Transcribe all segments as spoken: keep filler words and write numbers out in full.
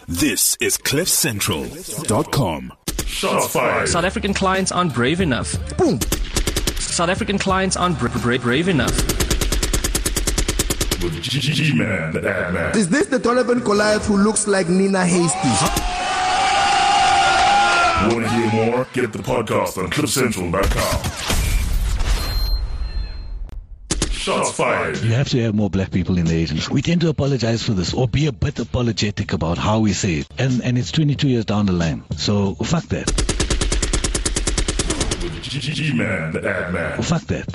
This is cliff central dot com. Shots fired. South African clients aren't brave enough. Boom. South African clients aren't bra- bra- brave enough. With G-Man, the ad man. Is this the Donovan Goliath who looks like Nina Hasty? Want to hear more? Get the podcast on cliff central dot com. Shots fired. You have to have more black people in the agency. We tend to apologize for this or be a bit apologetic about how we say it. And and it's twenty-two years down the line. So fuck that. With G-Man, the ad man. Fuck that.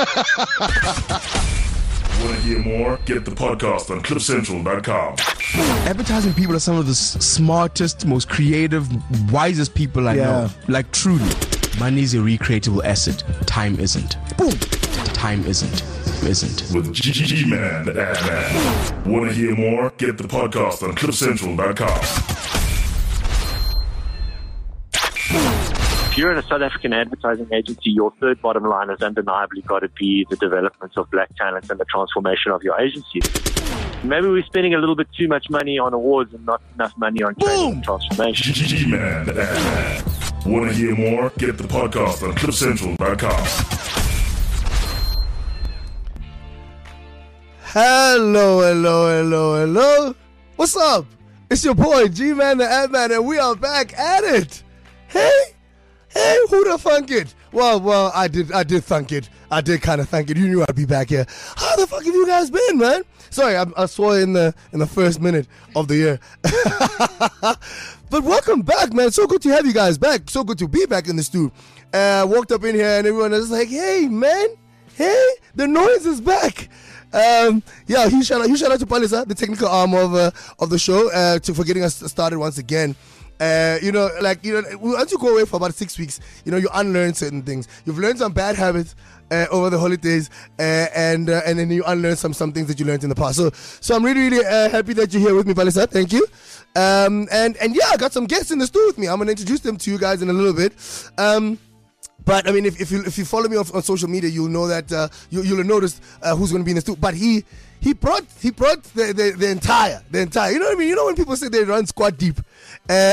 Want to hear more? Get the podcast on cliff central dot com. Advertising people are some of the s- smartest, most creative, wisest people I Yeah. know. Like truly. Money is a recreatable asset. Time isn't. Boom. Time isn't. Isn't. With G-Man, the ad man. Want to hear more? Get the podcast on cliff central dot com. If you're in a South African advertising agency, your third bottom line has undeniably got to be the development of black talent and the transformation of your agency. Maybe we're spending a little bit too much money on awards and not enough money on training and transformation. G-Man, the ad man. Want to hear more? Get the podcast on cliff central dot com. Hello, hello, hello, hello. What's up? It's your boy G-Man the Ad Man, and we are back at it. Hey, hey, who the thunk it? Well, well, I did, I did thunk it. I did kind of thunk it. You knew I'd be back here. How the fuck have you guys been, man? Sorry, I, I saw it in the in the first minute of the year. But welcome back, man. So good to have you guys back. So good to be back in the studio. Uh, walked up in here and everyone was like, "Hey, man, hey, the noise is back." Um, yeah, huge shout out, huge shout out to Palisa, the technical arm of uh, of the show, uh, to for getting us started once again. Uh, you know, like you know, once you go away for about six weeks, you know, you unlearn certain things. You've learned some bad habits uh, over the holidays, uh, and uh, and then you unlearn some some things that you learned in the past. So, so I'm really really uh, happy that you're here with me, Palisa. Thank you. Um, and and yeah, I got some guests in the studio with me. I'm gonna introduce them to you guys in a little bit. Um. But I mean, if, if you if you follow me on, on social media, you'll know that uh, you, you'll have noticed uh, who's going to be in the studio. But he he brought he brought the, the, the entire the entire. You know what I mean? You know when people say they run squad deep. Uh,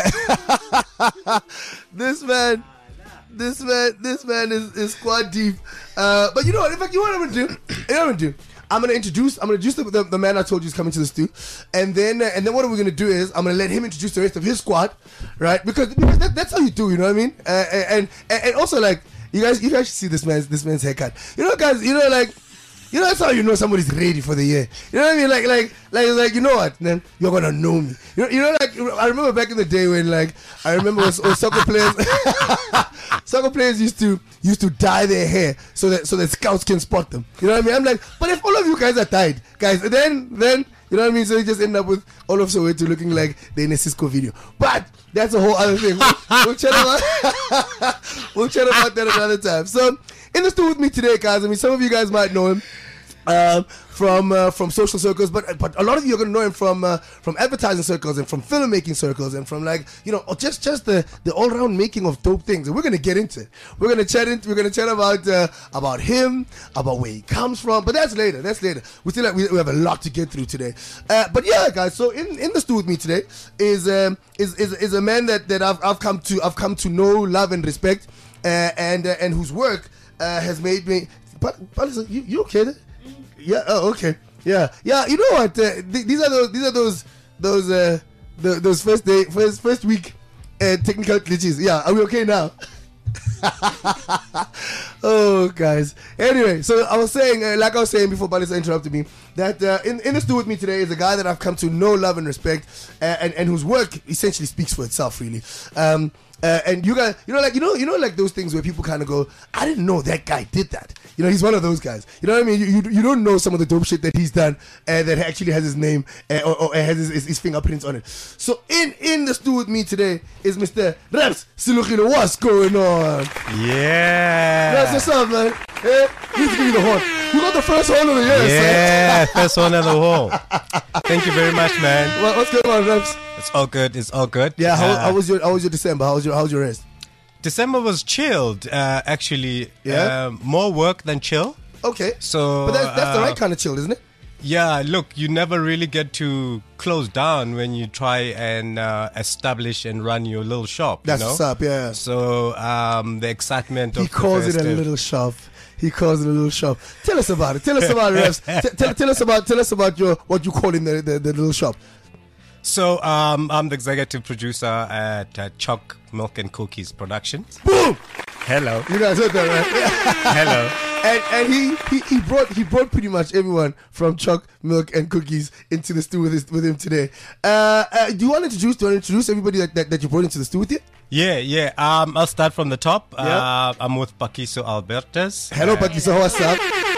this man, this man, this man is, is squad deep. Uh, but you know what? In fact, you know what I'm going to do? You know what I'm going to do? I'm gonna introduce. I'm gonna introduce the, the, the man I told you is coming to the studio, and then uh, and then what we're gonna do is I'm gonna let him introduce the rest of his squad, right? Because, because that, that's how you do, you know what I mean? Uh, and, and and also like you guys, you guys should see this man's this man's haircut. You know, guys, you know like. You know, that's how you know somebody's ready for the year. You know what I mean? Like, like, like, like. You know what? Then you're gonna know me. You know, you know, like I remember back in the day when, like, I remember when, when soccer players, soccer players used to used to dye their hair so that so that scouts can spot them. You know what I mean? I'm like, but if all of you guys are dyed, guys, then then you know what I mean? So you just end up with all of Soweto looking like the Cisco video. But that's a whole other thing. We'll, we'll chat about we'll chat about that another time. So in the studio with me today, guys. I mean, some of you guys might know him. Um, from uh, from social circles, but but a lot of you are going to know him from uh, from advertising circles and from filmmaking circles and from like you know just just the, the all round making of dope things. And we're going to get into it. We're going to chat into we're going to chat about uh, about him, about where he comes from. But that's later. That's later. We still have, we, we have a lot to get through today. Uh, but yeah, guys. So in, in the studio with me today is um, is, is is a man that, that I've I've come to I've come to know, love, and respect, uh, and uh, and whose work uh, has made me. But, but you you okay there? Yeah. Oh, okay. Yeah. Yeah. You know what? Uh, th- these are those. These are those. Those. Uh, the, those first day, first first week, uh, technical glitches. Yeah. Are we okay now? Oh, guys. Anyway, so I was saying, uh, like I was saying before, Balisa interrupted me, that uh, in in the studio with me today is a guy that I've come to know, love, and respect, uh, and and whose work essentially speaks for itself, really. Um, Uh, and you guys, you know, like you know, you know, like those things where people kind of go, "I didn't know that guy did that." You know, he's one of those guys. You know what I mean? You you, you don't know some of the dope shit that he's done uh, that actually has his name uh, or, or has his, his, his fingerprints on it. So in in the studio with me today is Mister Reps Silukile. What's going on? Yeah. That's what's up, man. Hey, you give me the horn. You got the first horn of the year. Yeah, first horn of the whole. Thank you very much, man. What, what's going on, Reps? It's all good. It's all good. Yeah. How, uh, how was your How was your December? How was your How was your rest? December was chilled. Uh, actually, Yeah? um, more work than chill. Okay. So, But that's, that's the uh, right kind of chill, isn't it? Yeah, look, you never really get to close down when you try and uh, establish and run your little shop. That's you know? what's up, yeah. So um, the excitement He of calls the it a festive- little shop. He calls it a little shop. Tell us about it. Tell us about it, Reps. T- tell, tell us about tell us about your what you call in the, the, the little shop. So um, I'm the executive producer at uh, Choc Milk and Cookies Productions. Boom! Hello. You guys heard that, right? Hello. And and he, he, he brought he brought pretty much everyone from Choc Milk and Cookies into the stew with his, with him today. Uh, uh, do you want to introduce do you want to introduce everybody that, that, that you brought into the stew with you? Yeah, yeah. Um, I'll start from the top. Yeah. Uh, I'm with Pakiso Albertus. Hello, Uh, Pakiso. What's up?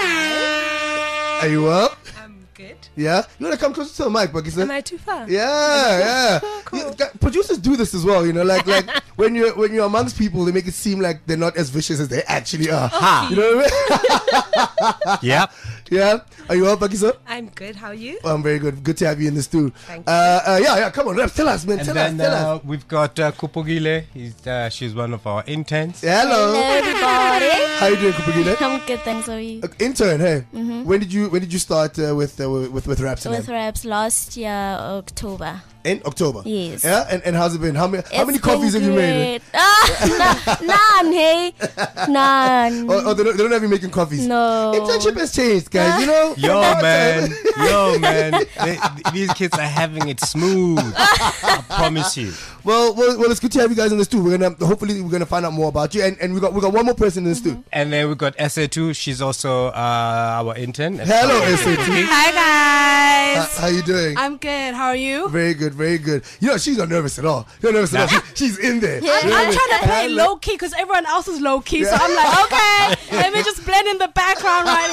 Are you up? I'm good. Yeah. You want to come closer to the mic, Pakiso? Am I too far? Yeah, yeah. Cool. You- gu- producers do this as well, you know. Like, like when you're when you're amongst people, they make it seem like they're not as vicious as they actually are. Ha. You know what I mean? Yep. Yeah. Are you up, Pakiso? I'm good. How are you? Oh, I'm very good. Good to have you in the stew. Thank you. Uh, uh, yeah, yeah. Come on, Reps, tell us, man. And Tell then us, tell uh, us. we've got uh, Kupugile. He's, uh, she's one of our interns. Hello. Hello, everybody. How you doing, Kupugile? I'm good, thanks. How are you? Uh, intern, hey. When did you when did you start uh, with, uh, with with raps? and With that? raps last year, October. In October. Yes. Yeah, and, and how's it been? How many how It's many coffees have been you made? great. Ah, n- none, hey. None. Oh, oh they, don't, they don't have you making coffees. No. Internship has changed, guys. You know. Yo, man. Yo, man. They, these kids are having it smooth. I promise you. Well, well, well, it's good to have you guys in the stew. We're gonna hopefully we're gonna find out more about you, and, and we got we got one more person in the stew. And then we've got S A two. She's also uh, our intern. at Hello, Choc S A T. Hi guys. How you doing? I'm good. How are you? Very good, very good. You know, she's not nervous at all. You're nervous at all. She, she's in there. I'm, You know what I I'm mean? trying to play low key because everyone else is low key. So I'm like, okay, let me just blend in the background right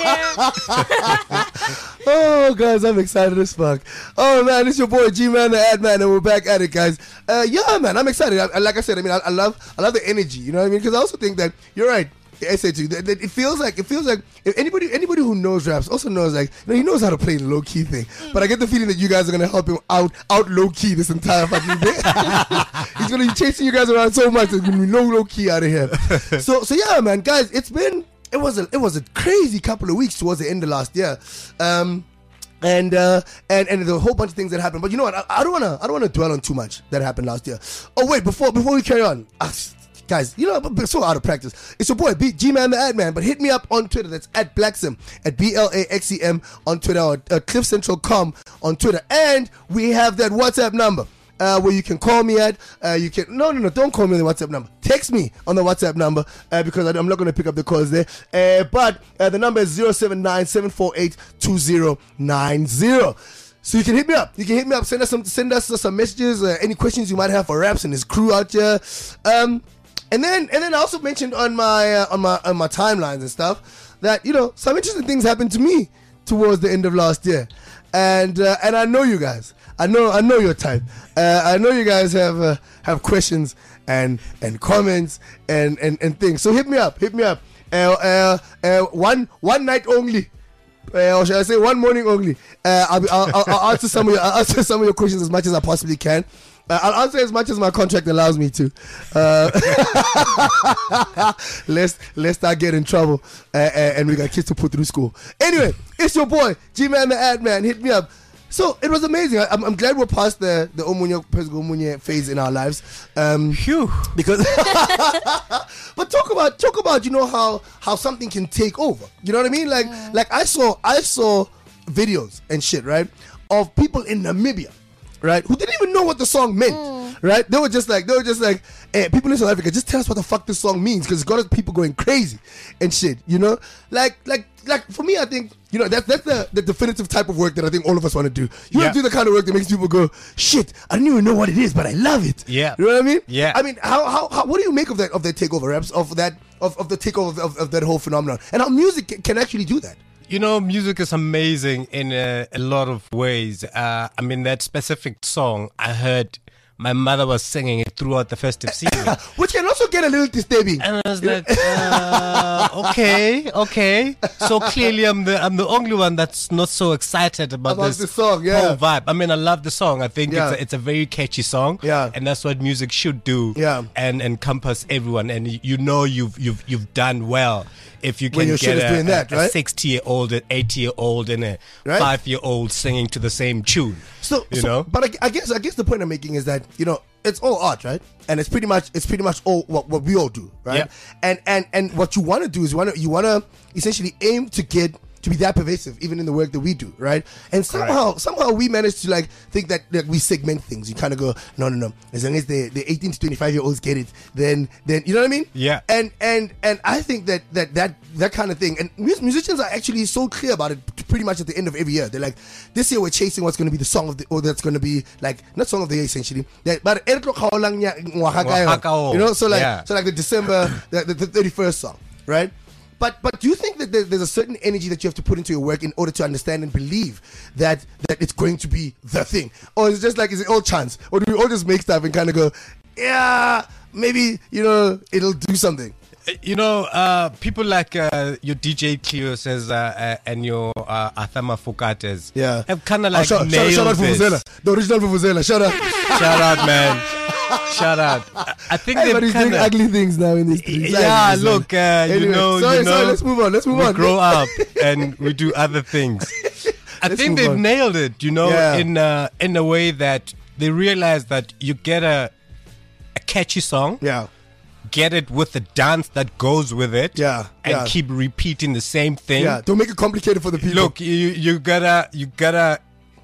here. Oh, guys, I'm excited as fuck. Oh, man, it's your boy G-Man, the ad man, and we're back at it, guys. Uh, yeah, man, I'm excited. I, I- like I said, I mean, I, I love I love the energy, you know what I mean? Because I also think that, you're right, S A two, that, that it feels like, it feels like, if anybody anybody who knows raps also knows, like, you know, he knows how to play the low-key thing. But I get the feeling that you guys are going to help him out, out low-key this entire fucking thing. He's going to be chasing you guys around so much, there's going to be no low-key out of here. So, so yeah, man, guys, it's been, it was a, it was a crazy couple of weeks towards the end of last year. Um... And uh, and and there's a whole bunch of things that happened, but you know what? I, I don't wanna I don't wanna dwell on too much that happened last year. Oh wait, before before we carry on, ah, guys, you know I'm so out of practice. It's your boy B- G-Man the Ad Man, but hit me up on Twitter. That's at Blacksim at B L A X E M on Twitter, or uh, Cliff Central dot com on Twitter, and we have that WhatsApp number. Uh, where you can call me at, uh, you can, no, no, no, don't call me on the WhatsApp number. Text me on the WhatsApp number uh, because I, I'm not going to pick up the calls there. Uh, but uh, the number is zero seven nine, seven four eight, two zero nine zero. So you can hit me up. You can hit me up. Send us some, send us some messages. Uh, any questions you might have for Raps and his crew out here. Um, and then, and then I also mentioned on my, uh, on my, on my timelines and stuff that, you know, some interesting things happened to me towards the end of last year, and uh, and I know you guys. I know I know your type. Uh, I know you guys have uh, have questions and and comments and, and, and things. So hit me up. Hit me up. Uh, uh, uh, one one night only. Uh, or should I say one morning only? Uh, I'll, be, I'll, I'll, I'll answer some of your I'll answer some of your questions as much as I possibly can. Uh, I'll answer as much as my contract allows me to. Uh, let's let's not get in trouble, uh, uh, and we got kids to put through school. Anyway, it's your boy G-Man the Ad Man. Hit me up. So it was amazing. I, I'm, I'm glad we're past the the Omunye Omunye phase in our lives. Um, Phew. Because, but talk about talk about you know how how something can take over. You know what I mean? Like Mm. like I saw I saw videos and shit, right, of people in Namibia, right, who didn't even know what the song meant. Mm. Right? They were just like they were just like, hey, people in South Africa, just tell us what the fuck this song means, because it's got people going crazy and shit. You know, like like like for me, I think you know that's that's the, the definitive type of work that I think all of us want to do. You Yeah. want to do the kind of work that makes people go, shit, I didn't even know what it is, but I love it. Yeah. You know what I mean? Yeah. I mean, how how, how what do you make of that of that takeover raps of that of, of the takeover of, of that whole phenomenon, and how music ca- can actually do that? You know, music is amazing in a, a lot of ways. Uh, I mean, that specific song, I heard my mother was singing it throughout the festive season. Which can also get a little disturbing. And I was like, uh, okay, okay. So clearly I'm the I'm the only one that's not so excited about, About this the song, yeah. whole vibe. I mean, I love the song. I think Yeah. it's, a, it's a very catchy song. Yeah. And that's what music should do. Yeah. And encompass everyone. And y- you know you've you've you've done well if you When can your shit get is a, doing that, a, right? a sixty-year-old, an eighty-year-old, and a Right. five-year-old singing to the same tune. So, you so- know? but I, I guess I guess the point I'm making is that, you know, it's all art, right? And it's pretty much it's pretty much all what, what we all do, right? Yeah. And and and what you want to do is you want to you want to essentially aim to get to be that pervasive, even in the work that we do, right? And somehow somehow we manage to like think that like we segment things. You kind of go, no, no, no. As long as the the eighteen to twenty-five year olds get it, then then you know what I mean? Yeah. And and and I think that that that that kind of thing. And mus- musicians are actually so clear about it. Pretty much at the end of every year, they're like, this year we're chasing what's going to be the song of the, or that's going to be like not song of the year essentially. That, but you know, so like Yeah. so like the December the, the, the thirty-first song, right? But but do you think that there, there's a certain energy that you have to put into your work in order to understand and believe that that it's going to be the thing, or is it just like is it all chance, or do we all just make stuff and kind of go, yeah, maybe you know it'll do something? You know, uh, people like uh, your D J Cleo says uh, uh, and your uh, Athama Fokates Yeah. have kind of Oh, like shout, nailed shout, shout out this. Vuvuzela, the original Vuvuzela. Shout out. Shout out, man. Shout out. I- I think Everybody's they've doing kind of... ugly things now in this streets. Yeah, look, uh, Anyway, you know, sorry, you know, sorry, let's move on. Let's move we on. grow up and we do other things. I Let's think move they've on. nailed it, you know, Yeah. in uh, in a way that they realize that you get a a catchy song, Yeah. get it with the dance that goes with it, Yeah, and yeah. keep repeating the same thing. Yeah. Don't make it complicated for the people. Look, you you gotta you gotta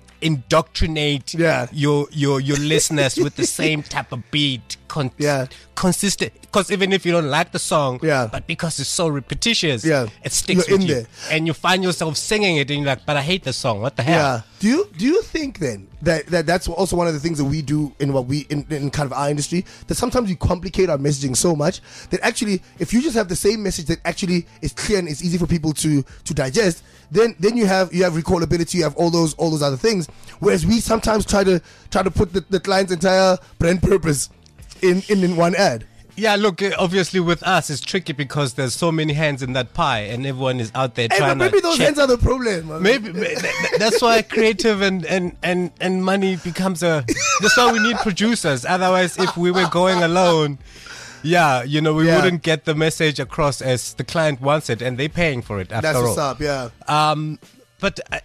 indoctrinate Yeah. your your your listeners with the same type of beat, con- Yeah. consistent. Because even if you don't like the song, Yeah. but because it's so repetitious, Yeah. it sticks You're with in you, there. and you find yourself singing it, and you're like, "But I hate the song. What the hell?" Yeah. Do you do you think then that, that that's also one of the things that we do in what we in, in kind of our industry, that sometimes we complicate our messaging so much that actually if you just have the same message that actually is clear and it's easy for people to to digest, then then you have you have recallability, you have all those all those other things. Whereas we sometimes try to try to put the, the client's entire brand purpose in, in, in one ad. Yeah, look, uh, obviously with us it's tricky because there's so many hands in that pie, and everyone is out there Hey, but trying maybe to those check. hands are the problem. man. Maybe ma- th- th- that's why creative and, and, and, and money becomes a. That's why we need producers. Otherwise, if we were going alone, yeah, you know, we Yeah. wouldn't get the message across as the client wants it, and they're paying for it after That's all. what's up, yeah. Um, but I,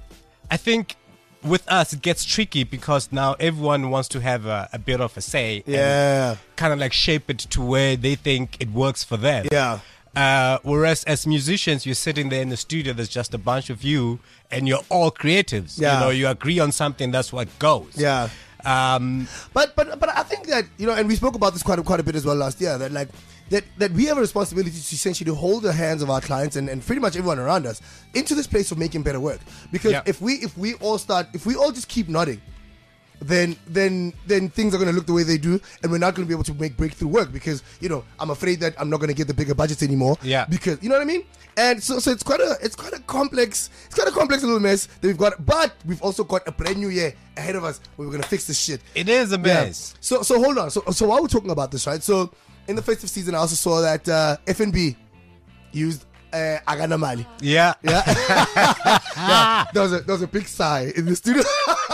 I think with us it gets tricky because now everyone wants to have a, a bit of a say. Yeah. Kind of like shape it to where they think it works for them. Yeah. Uh, whereas as musicians, you're sitting there in the studio, there's just a bunch of you, and you're all creatives. Yeah. You know, you agree on something, that's what goes. Yeah. Um, But but but I think that, you know, and we spoke about this quite a, quite a bit as well last year, that like that that we have a responsibility to essentially hold the hands of our clients and, and pretty much everyone around us into this place of making better work. Because Yeah. if we if we all start if we all just keep nodding, then then then things are going to look the way they do, and we're not going to be able to make breakthrough work because, you know, I'm afraid that I'm not going to get the bigger budgets anymore. Yeah. Because you know what I mean. And so, so it's quite a it's quite a complex it's quite a complex little mess that we've got, but we've also got a brand new year ahead of us where we're gonna fix this shit. it is a Yeah. mess. So so hold on. So so while we're talking about this, right? So in the festive season, I also saw that uh, F N B used uh, Agana Mali. Yeah. Yeah. yeah. There was a there was a big sigh in the studio.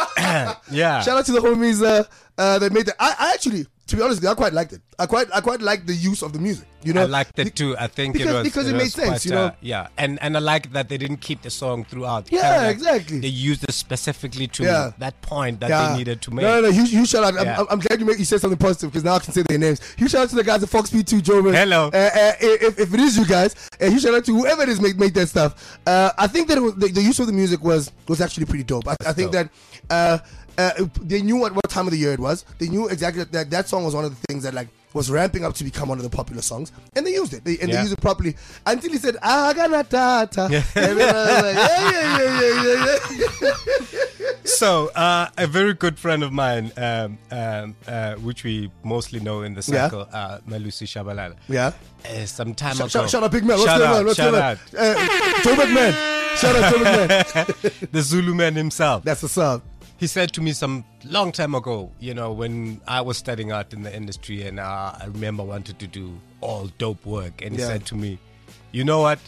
Yeah. Shout out to the homies uh, uh, that made that. I, I actually, to be honest with you, I quite liked it. I quite I quite liked the use of the music. You know, I liked it too. I think because- it was because it was made sense, quite, you know? uh, yeah, and and I like that they didn't keep the song throughout. Yeah, Kinda like exactly. They used it specifically to Yeah. that point that Yeah. they needed to make. No, no, no. Huge, huge shout out. I'm, Yeah. I'm, I'm glad you, make, you said something positive because now I can say their names. Huge shout out to the guys at Fox P two, Joe. Hello. Uh, uh, if, if it is you guys, uh, huge shout out to whoever it is make, make that stuff. Uh, I think that it was, the, the use of the music was was actually pretty dope. I, I think dope. that uh, uh, they knew what, what time of the year it was. They knew exactly that that song was one of the things that like was ramping up to become one of the popular songs, and they used it. They, and Yeah. they used it properly until he said, "Ah, gana tata." Yeah. Everyone was like, yeah, yeah, yeah, yeah, yeah, yeah. So, uh, a very good friend of mine, um, um, uh, which we mostly know in the Yeah. circle, uh, Melusi Shabalala. Yeah. Uh, some time Shout, ago. shout, shout out, big man. What's Shout going out, on? What's shout going on? out. Uh, Joe McMahon. Shout out, Joe McMahon. The Zulu man himself. That's what's up. he said to me some long time ago, you know, when I was starting out in the industry, and uh, I remember I wanted to do all dope work, and he Yeah. said to me, you know what?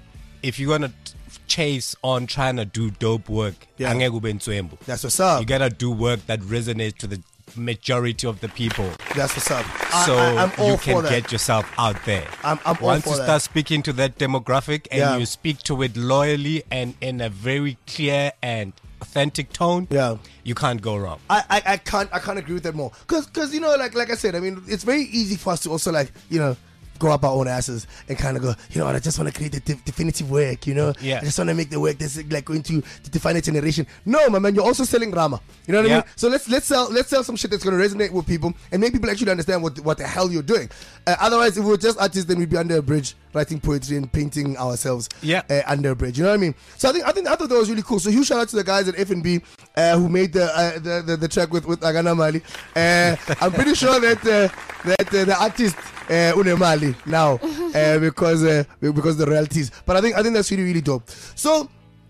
If you're gonna t- chase on trying to do dope work, Yeah. angeke ube nswembu. That's what's up. You gotta do work that resonates to the majority of the people. That's what's up. I- So I, I'm all you for can that. get yourself out there. I'm, I'm all Once for you that. start speaking to that demographic and Yeah. you speak to it loyally and in a very clear and authentic tone, Yeah. you can't go wrong. I, I, I can't I can't agree with that more because because you know like like I said, I mean, it's very easy for us to also like, you know, go up our own asses and kind of go, you know what, I just want to create the de- definitive work, you know. Yeah. I just want to make the work that's like going to, to define a generation. No, my man, you're also selling drama. You know what I Yeah. mean? So let's let's sell let's sell some shit that's going to resonate with people and make people actually understand what what the hell you're doing. Uh, otherwise, if we were just artists, then we'd be under a bridge writing poetry and painting ourselves Yeah. uh, under a bridge. You know what I mean? So I think I think I thought that was really cool. So huge shout out to the guys at F and B uh, who made the, uh, the the the track with with Agana Mali. Uh, I'm pretty sure that uh, that uh, the artist uh, Unemali now uh, because uh, because the royalties. But I think I think that's really really dope. So.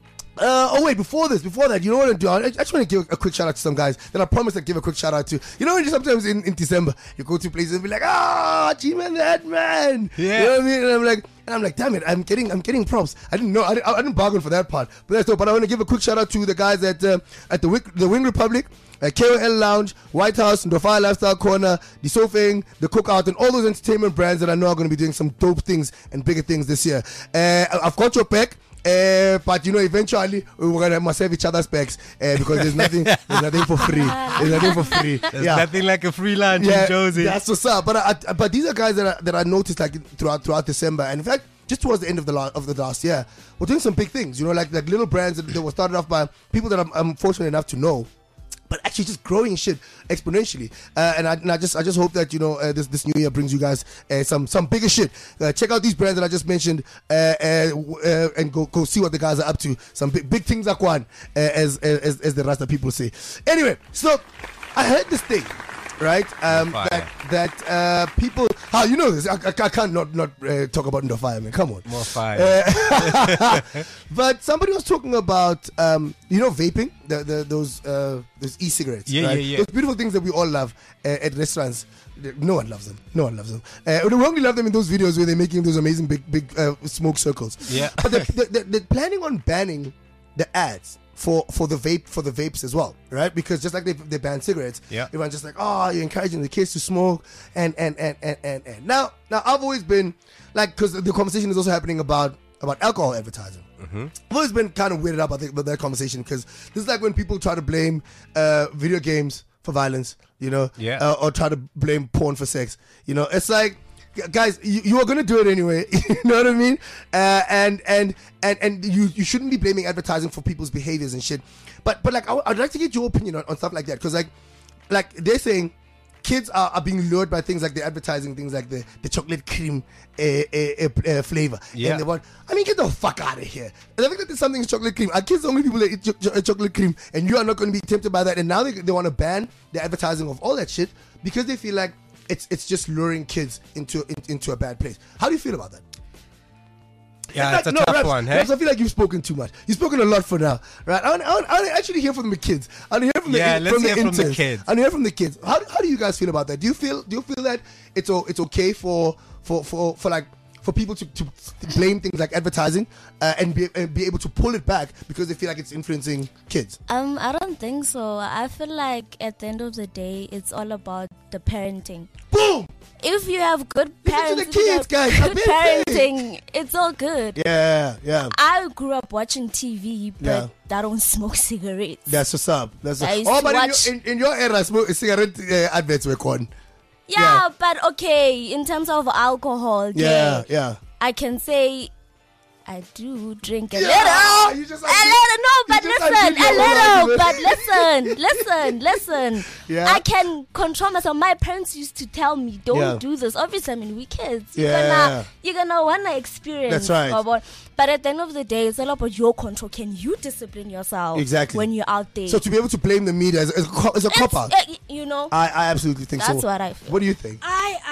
Uh, oh wait, before this, before that, you know what I'm doing? I, I just want to give a quick shout out to some guys that I promised I'd give a quick shout out to. You know, when you sometimes in, in December, you go to places and be like, ah, G-Man, that man. Yeah. You know what I mean? And I'm like, and I'm like, damn it, I'm getting, I'm getting props. I didn't know, I didn't, I didn't bargain for that part, but that's dope. But I want to give a quick shout out to the guys at uh, at the Wick, the Wing Republic, uh, K O L Lounge, White House, Ndofire Lifestyle Corner, the Sofing, the Cookout, and all those entertainment brands that I know are going to be doing some dope things and bigger things this year. Uh, I've got your back. Uh, but you know, eventually we're gonna must have each other's specs uh, because there's nothing, there's nothing for free. There's nothing for free. There's yeah. nothing like a free lunch Yeah, in Josie. that's what's up. But I, I, but these are guys that I, that I noticed like throughout throughout December, and in fact, just towards the end of the la- of the last year, we're doing some big things. You know, like like little brands that, that were started off by people that I'm, I'm fortunate enough to know. But actually, just growing shit exponentially, uh, and, I, and I just, I just hope that you know uh, this this new year brings you guys uh, some some bigger shit. Uh, check out these brands that I just mentioned, uh, uh, uh, and go go see what the guys are up to. Some big big things are going, uh, as as as the Rasta people say. Anyway, so I heard this thing, right? Um, Fire. that that uh, people, how you know this? I, I, I can't not not uh, talk about the fire, man. Come on, More fire. uh, but somebody was talking about, um, you know, vaping, the, the, those uh, those e-cigarettes. Yeah, right? yeah, yeah. Those beautiful things that we all love uh, at restaurants. No one loves them. No one loves them. Uh, we only love them in those videos where they're making those amazing big, big uh, smoke circles. Yeah. But they're, they're, they're planning on banning the ads for, for the vape for the vapes as well, right? Because just like they they ban cigarettes, Yeah. everyone's just like, oh, you're encouraging the kids to smoke, and and and and and, and. now now I've always been like, because the conversation is also happening about about alcohol advertising. Mm-hmm. I've always been kind of weirded out by, the, by that conversation because this is like when people try to blame uh, video games for violence, you know, Yeah. uh, or try to blame porn for sex. You know, it's like, guys, you, you are gonna do it anyway. You know what I mean? Uh, and and and and you you shouldn't be blaming advertising for people's behaviors and shit. But but like I, I'd like to get your opinion on, on stuff like that, because like like they're saying kids are, are being lured by things like the advertising, things like the, the chocolate cream uh, uh, uh, flavor. Yeah. And they want, I mean, get the fuck out of here. And I think that there's something in chocolate cream. Are kids the only people that eat cho- cho- chocolate cream? And you are not going to be tempted by that. And now they, they want to ban the advertising of all that shit because they feel like it's it's just luring kids into in, into a bad place. How do you feel about that? Yeah, Like, it's a no, tough Raps, one, hey? Raps, I feel like you've spoken too much. You've spoken a lot for now, right? I want, I want, I want to actually hear from the kids. I want to hear from the Yeah, let's from the hear from the interns. kids. I want to hear from the kids. How, how do you guys feel about that? Do you feel do you feel that it's o- it's okay for for for, for like for people to, to blame things like advertising uh, and be and be able to pull it back because they feel like it's influencing kids? Um, I don't think so. I feel like at the end of the day, it's all about the parenting. Boom! If you have good Listen to parents, the if you kids, have guys. good I've been saying. parenting, it's all good. Yeah, yeah. I grew up watching T V, but Yeah. I don't smoke cigarettes. That's what's up. That's I what's used Oh, to but in watch- your, in, in your era, smoke, cigarette uh, adverts were gone. Yeah, Yeah. but okay, in terms of alcohol, Yeah, yeah, yeah. I can say I do drink a Yeah, little. you just a like- little, no, you but just listen, like a your own little, but argument. listen, listen, listen. Yeah. I can control myself. My parents used to tell me, don't Yeah. do this. Obviously, I mean, we kids. You're Yeah. gonna, you're gonna wanna experience. That's right. About, but at the end of the day, it's all about your control. Can you discipline yourself? Exactly. When you're out there. So to be able to blame the media as, as, a, co- as a It's- cop out, uh, you know. I, I absolutely think so. That's what I feel. What do you think? I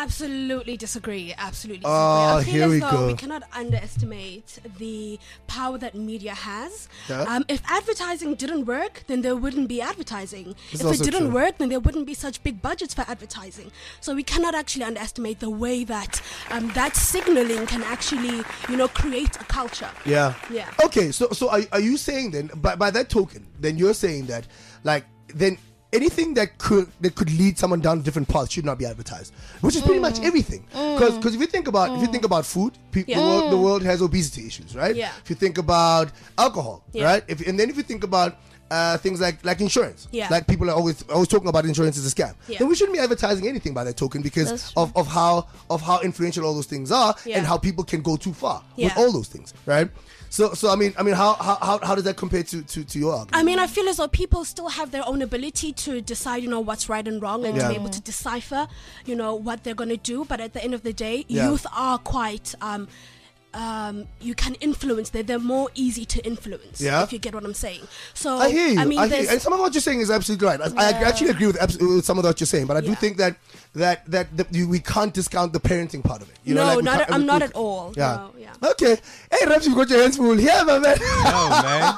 absolutely disagree. Absolutely disagree. Oh, I feel here as we though go. we cannot underestimate the power that media has. Yeah. Um, if advertising didn't work, then there wouldn't be advertising. It's if it also didn't true. work, then there wouldn't be such big budgets for advertising. So we cannot actually underestimate the way that um, that signaling can actually, you know, create a culture. Yeah. Yeah. Okay, so so are, are you saying then, by, by that token, then you're saying that, like, then anything that could that could lead someone down a different path should not be advertised, which is pretty Mm. much everything. Because because if you think about if you think about food, pe- Yeah. the, world, the world has obesity issues, right? Yeah. If you think about alcohol, Yeah. right? If and then if you think about uh, things like like insurance, Yeah. like people are always always talking about insurance as a scam, Yeah. then we shouldn't be advertising anything by that token because That's of, of how of how influential all those things are Yeah. and how people can go too far with Yeah. all those things, right? So so I mean I mean how how how, how does that compare to, to, to your argument? I mean, I feel as though people still have their own ability to decide, you know, what's right and wrong, and Yeah. to be able to decipher, you know, what they're going to do. But at the end of the day, Yeah. youth are quite, um, um, you can influence. They're, they're more easy to influence, Yeah. if you get what I'm saying. So, I hear you. I mean, I hear you. there's- And some of what you're saying is absolutely right. I, I actually agree with, abs- with some of what you're saying, but I do Yeah. think that that that, that you, we can't discount the parenting part of it. You know, No, like we not can't- at- I'm we- not we- at all. Yeah. No, yeah. Okay. Hey, Raps, you've got your hands full. Yeah, my man. Yo, man.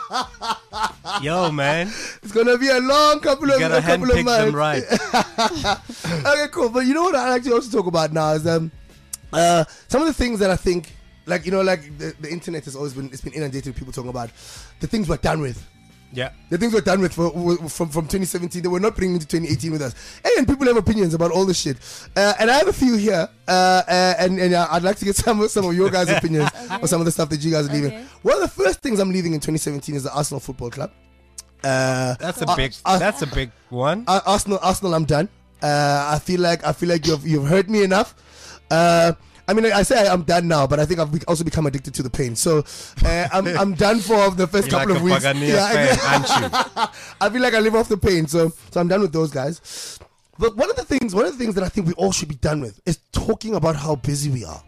Yo, man. It's gonna be a long couple You of gotta a couple of handpick months. them right. Okay, cool. But you know what I actually also talk about now is um, uh, some of the things that I think, like you know, like the, the internet has always been it's been inundated with people talking about the things we're done with. Yeah. The things we're done with for, from from twenty seventeen that we're not bringing into twenty eighteen with us. Hey, and people have opinions about all this shit. Uh, and I have a few here, uh, uh, and, and uh, I'd like to get some of some of your guys' opinions on some of the stuff that you guys are leaving. Okay. One of the first things I'm leaving in twenty seventeen is the Arsenal Football Club. Uh, That's a uh, big. uh, That's a big one. uh, Arsenal, Arsenal, I'm done. Uh, I feel like I feel like you've you've hurt me enough. Uh, I mean, I say I'm done now, but I think I've be- also become addicted to the pain. So uh, I'm I'm done for the first You're couple like of a weeks. Pagania fan, aren't you? I feel like I live off the pain, so so I'm done with those guys. But one of the things, one of the things that I think we all should be done with is talking about how busy we are.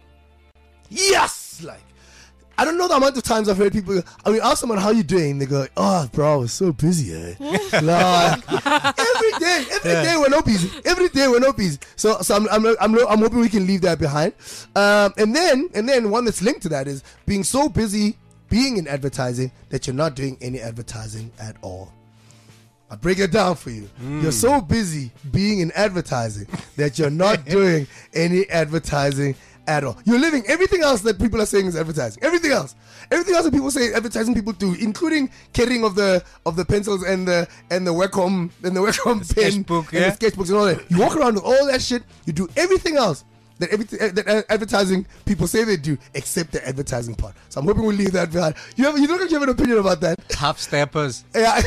Yes, like. I don't know the amount of times I've heard people. I mean, ask someone how you doing. They go, "Oh, bro, I was so busy." Eh? Like, every day, every Yeah. day we're not busy. Every day we're not busy. So, so I'm, I'm, I'm, I'm hoping we can leave that behind. Um, and then, and then one that's linked to that is being so busy being in advertising that you're not doing any advertising at all. I'll break it down for you. You're so busy being in advertising that you're not doing any advertising at all. You're living everything else that people are saying is advertising. Everything else, everything else that people say advertising people do, including carrying of the of the pencils and the and the Wacom and the Wacom pen sketchbook, and yeah. the sketchbooks and all that. You walk around with all that shit. You do everything else that everything uh, that uh, advertising people say they do, except the advertising part. So I'm hoping we'll leave that behind. You have you don't you have an opinion about that? Half steppers. Yeah.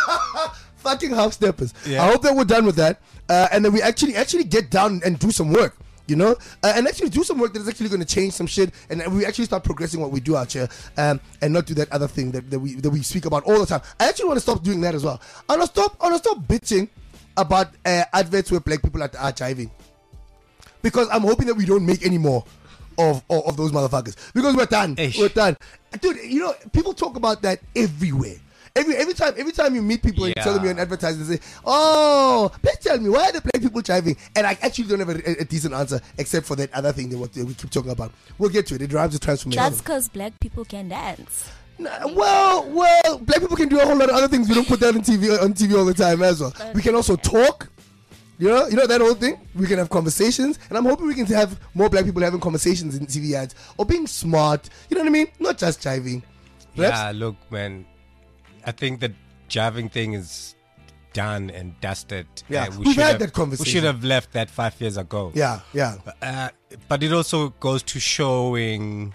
Fucking half steppers. Yeah. I hope that we're done with that, uh, and then we actually actually get down and do some work, you know, uh, and actually do some work that is actually going to change some shit, and we actually start progressing what we do out here, um, and not do that other thing that, that we that we speak about all the time. I actually want to stop doing that as well. I want to stop. I want to stop bitching about uh, adverts where black people are, are jiving, because I'm hoping that we don't make any more of of, of those motherfuckers, because we're done. Ish. We're done, dude. You know, people talk about that everywhere. Every every time every time you meet people and you tell them Yeah. you're an advertiser, they say, "Oh, please tell me why are the black people driving?" And I actually don't have a, a, a decent answer except for that other thing that what we keep talking about. We'll get to it. It drives the transformation. That's because black people can dance. Nah, well, well, black people can do a whole lot of other things. We don't put that on T V on T V all the time as well. We can also talk. You know, you know that whole thing. We can have conversations, and I'm hoping we can have more black people having conversations in T V ads or being smart. You know what I mean? Not just jiving. Perhaps- Yeah, look, man. I think the jiving thing is done and dusted. Yeah, Uh, we we've should had have- that conversation. We should have left that five years ago. Yeah, yeah. Uh, but it also goes to showing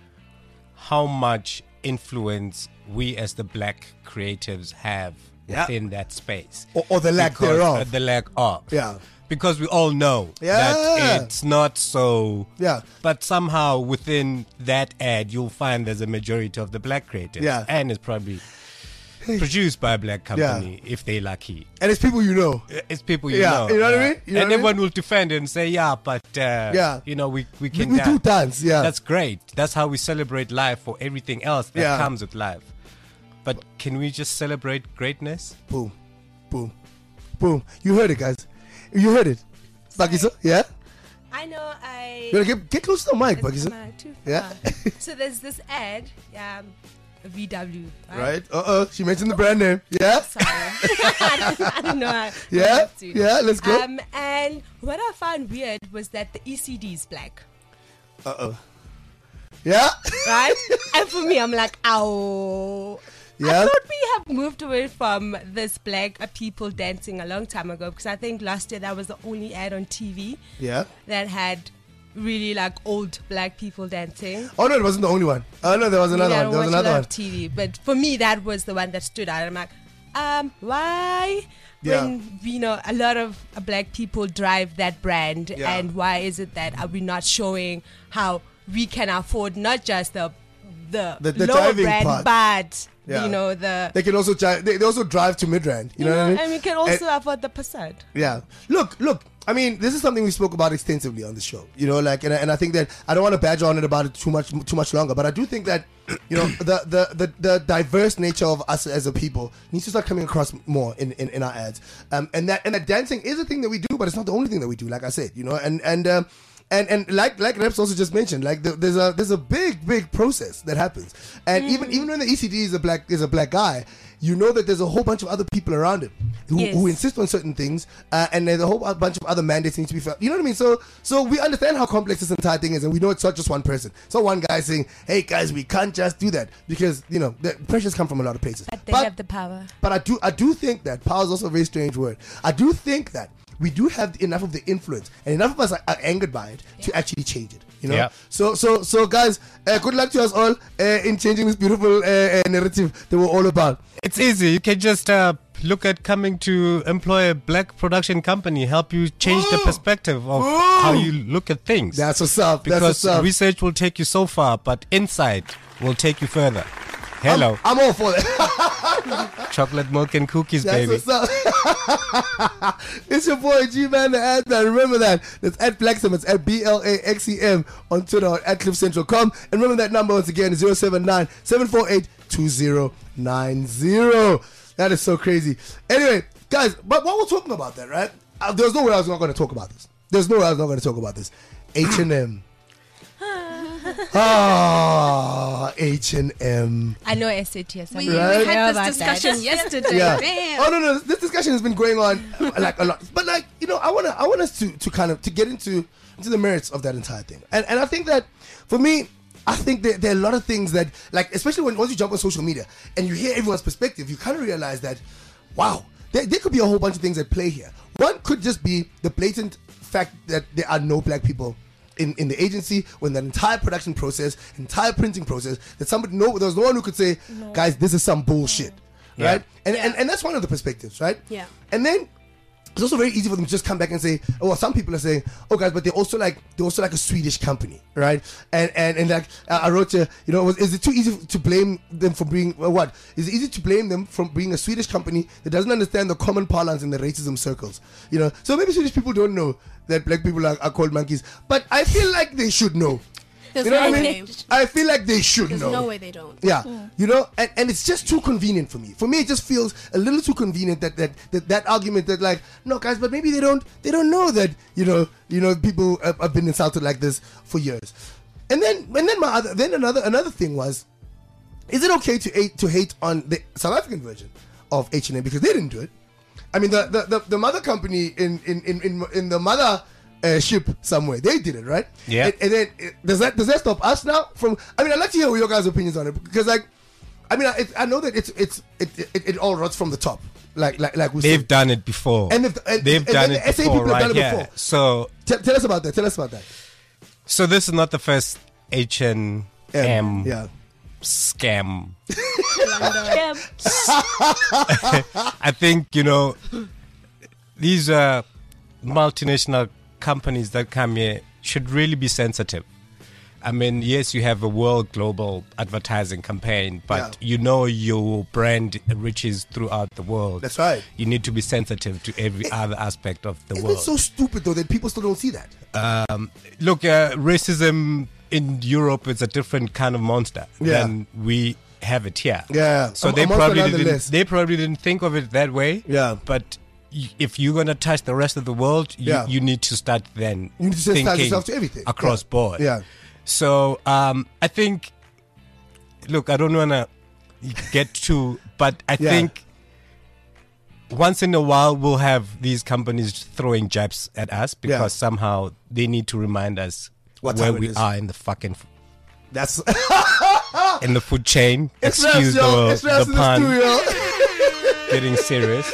how much influence we as the black creatives have Yeah. within that space. Or, or the lack Because- thereof. uh, the lack of. Yeah. Because we all know Yeah. that it's not so. Yeah. But somehow within that ad, you'll find there's a majority of the black creatives. Yeah. And it's probably produced by a black company if they're lucky. And it's people you know. It's people you Yeah, know. you know what I uh, mean? You know and what I everyone will defend it and say, yeah, but, uh, Yeah. you know, we, we We, can we dance. do dance, yeah. That's great. That's how we celebrate life for everything else that Yeah. comes with life. But can we just celebrate greatness? Boom. Boom. Boom. You heard it, guys. You heard it. Bakiso, yeah? I know I... You gotta get, get close to the mic, It's Bucky. not too Yeah. far. So there's this ad, um, V W. Right? Uh-oh. She mentioned the brand name. Yeah? Sorry. I, don't, I don't know how. Yeah? Yeah, let's go. Um, and what I found weird was that the E C D is black. Uh-oh. Yeah? Right? And for me, I'm like, ow. Yeah? I thought we have moved away from this black uh, people dancing a long time ago, because I think last year that was the only ad on T V Yeah? that had really like old black people dancing. Oh, no, it wasn't the only one. Oh, no, there was another Maybe I one. don't There was watch a another lot one. of T V, but for me, that was the one that stood out. I'm like, um, why? Yeah. When, you know, a lot of uh, black people drive that brand, Yeah. and why is it that are we not showing how we can afford not just the the, The- the lower driving brand, part. but Yeah. you know the They can also drive, they, they also drive to Midrand. You, you know, what I mean? and we can also afford the Passat. Yeah. Look, look. I mean, this is something we spoke about extensively on the show. You know, like, and I, and I think that I don't want to badger on it about it too much, too much longer. But I do think that, you know, the the the, the diverse nature of us as a people needs to start coming across more in, in, in our ads. Um, and that and that dancing is a thing that we do, but it's not the only thing that we do. Like I said, you know, and and. Um, And and like like Reps also just mentioned, like the, there's a there's a big big process that happens, and Mm. even even when the E C D is a black is a black guy, you know that there's a whole bunch of other people around him who, Yes. who insist on certain things, uh, and there's a whole bunch of other mandates that need to be felt. You know what I mean? So so we understand how complex this entire thing is, and we know it's not just one person. It's not one guy saying, "Hey guys, we can't just do that," because you know the pressures come from a lot of places. But they have the power. But I do I do think that power is also a very strange word. I do think that we do have enough of the influence, and enough of us are, are angered by it to actually change it. You know. Yeah. So so so guys, uh, good luck to us all uh, in changing this beautiful uh, uh, narrative that we're all about. It's easy. You can just uh, look at coming to employ a black production company, help you change the perspective of how you look at things. That's what's up. That's Because what's up. research will take you so far, but insight will take you further. Hello. I'm, I'm all for that. Chocolate milk and cookies, That's baby. what's up. It's your boy G-Man, the ad man. Remember that. That's at Blaxem. It's at B L A X E M on Twitter or at cliff central dot com. And remember that number once again is zero seven nine, seven four eight, two zero nine zero. That is so crazy. Anyway, guys, but while we're talking about that, right? Uh, there's no way I was not going to talk about this. There's no way I was not going to talk about this. H and M. Ah, H and M. I know S A T S. We, Right? we had About this discussion that. yesterday. Yeah. Damn. Oh no, no. This discussion has been going on uh, like a lot. But like you know, I wanna, I want us to, to kind of to get into into the merits of that entire thing. And and I think that for me, I think that there are a lot of things that like, especially when once you jump on social media and you hear everyone's perspective, you kind of realize that, wow, there, there could be a whole bunch of things at play here. One could just be the blatant fact that there are no black people in, in the agency, when that entire production process, entire printing process, that somebody no there was no one who could say, No. guys, this is some bullshit. Yeah. Right? And, Yeah. and and that's one of the perspectives, right? Yeah. And then it's also very easy for them to just come back and say, oh, well, some people are saying, oh, guys, but they're also like they're also like a Swedish company, right? And and and like uh, I wrote, you, you know, was, is it too easy to blame them for being well, what? Is it easy to blame them from being a Swedish company that doesn't understand the common parlance in the racism circles? You know, so maybe Swedish people don't know that black people are, are called monkeys, but I feel like they should know. There's You know no what I mean? way. I feel like they should There's know. no way they don't. Yeah, Mm. you know, and, and it's just too convenient for me. For me, it just feels a little too convenient that that, that that argument that like, no, guys, but maybe they don't they don't know that you know you know people have, have been insulted like this for years. And then and then my other then another another thing was, is it okay to hate to hate on the South African version of H and M because they didn't do it? I mean, the the, the, the mother company in in in in, in the mother. Uh, ship somewhere they did it right. Yeah. And, and then uh, does that does that stop us now from? I mean, I'd like to hear your guys' opinions on it because, like, I mean, I, I know that it's it's it, it, it all rots from the top, like like like we They've said. done it before. And if- and- They've and done then it the S A before, people have right? done it Yeah. before. So Tell, tell us about that. Tell us about that. So this is not the first H and M yeah. scam. Yeah. I think, you know, these uh, multinational companies that come here should really be sensitive. I mean, yes, you have a world global advertising campaign, but Yeah. you know your brand reaches throughout the world. That's right. You need to be sensitive to every other aspect of the Isn't world. it so stupid though that people still don't see that? Um, look, uh, racism in Europe is a different kind of monster Yeah. than we have it here. Yeah. So A- they a monster probably didn't. nonetheless. They probably didn't think of it that way. Yeah. But y- if you're gonna touch the rest of the world, you, Yeah. you need to start then You need to sensitize thinking yourself to everything. across Yeah. board. Yeah. So um, I think, look, I don't wanna get too, but I Yeah. think once in a while we'll have these companies throwing jabs at us because Yeah. somehow they need to remind us What where time it we is. are in the fucking f- That's in the food chain. it's Excuse Raps, yo. the, It's Raps the in the pun. studio. Getting serious.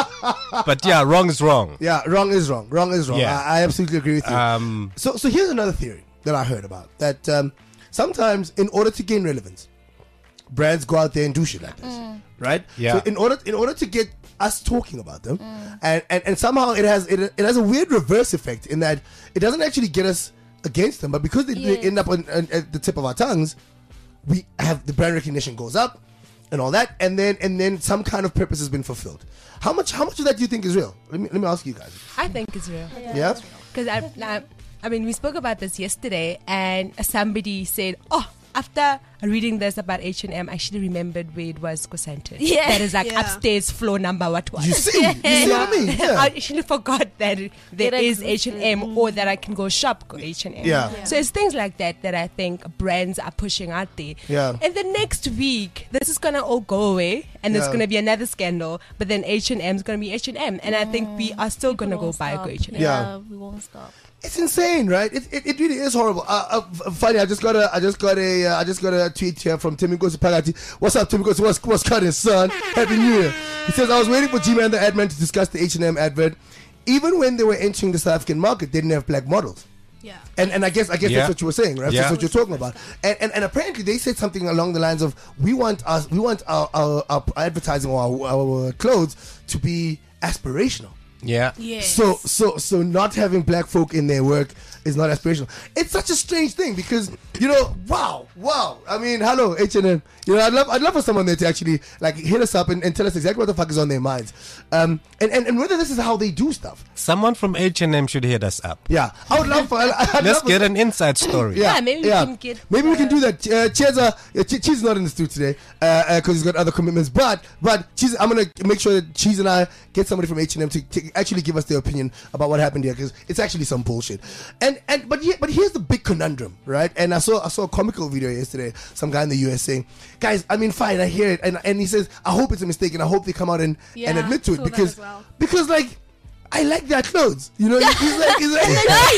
But yeah, wrong is wrong. Yeah, wrong is wrong. Wrong is wrong. Yeah. I, I absolutely agree with you. Um, so, so here's another theory that I heard about that um, sometimes, in order to gain relevance, brands go out there and do shit like this, right? Yeah. So, in order, in order to get us talking about them, and, and and somehow it has it, it has a weird reverse effect in that it doesn't actually get us against them, but because they, they Yes. end up on, on, at the tip of our tongues, we have the brand recognition goes up and all that, and then and then some kind of purpose has been fulfilled. How much how much of that do you think is real? Let me let me ask you guys. I think it's real. Yeah. Because I, I, I mean, we spoke about this yesterday, and somebody said, "Oh, after reading this about H and M, I actually remembered where it was concentrated. Yeah. That is like Yeah. upstairs floor number what was." You see, you see what I mean? Yeah. I actually forgot that there It is H and M, or that I can go shop go H and M. Yeah. Yeah. So it's things like that that I think brands are pushing out there. Yeah. And the next week, this is gonna all go away, and there's Yeah. gonna be another scandal. But then H and M is gonna be H and M, and I think we are still gonna go Won't buy stop. go H and M. Yeah. We won't stop. It's insane, right? It, it, it really is horrible. Uh, uh, funny, I just got a I just got a uh, I just got a tweet here from Timmy Gosi Pagati. What's up, Timmy Gosi? What's what's cutting, son? Happy New Year. He says I was waiting for G-Man the Adman to discuss the H and M advert. Even when they were entering the South African market, they didn't have black models. Yeah. And and I guess I guess Yeah. that's what you were saying, right? Yeah. That's what you're talking about. And, and and apparently they said something along the lines of we want us we want our our, our advertising or our, our clothes to be aspirational. yeah. Yes. So so so not having black folk in their work is not aspirational. It's such a strange thing because you know, wow, wow. I mean, hello H and M. You know, I'd love I'd love for someone there to actually like hit us up and, and tell us exactly what the fuck is on their minds, um, and, and and whether this is how they do stuff. Someone from H and M should hit us up. Yeah, I would love for. I'd Let's love for- get an inside story. Yeah, maybe we can get, Maybe we can uh, do that. Uh, Cheers, uh, yeah, Che- Cheese is not in the studio today because uh, uh, he's got other commitments. But but Cheese, I'm gonna make sure that Cheese and I get somebody from H and M to, to actually give us their opinion about what happened here because it's actually some bullshit. And and but yeah, but here's the big conundrum, right? And I saw I saw a comical video yesterday. Some guy in the U S saying, "Guys, I mean, fine, I hear it," and and he says, "I hope it's a mistake, and I hope they come out and, Yeah, and admit to saw it that because as well. because like." I like their clothes, you know. He's like, he's like,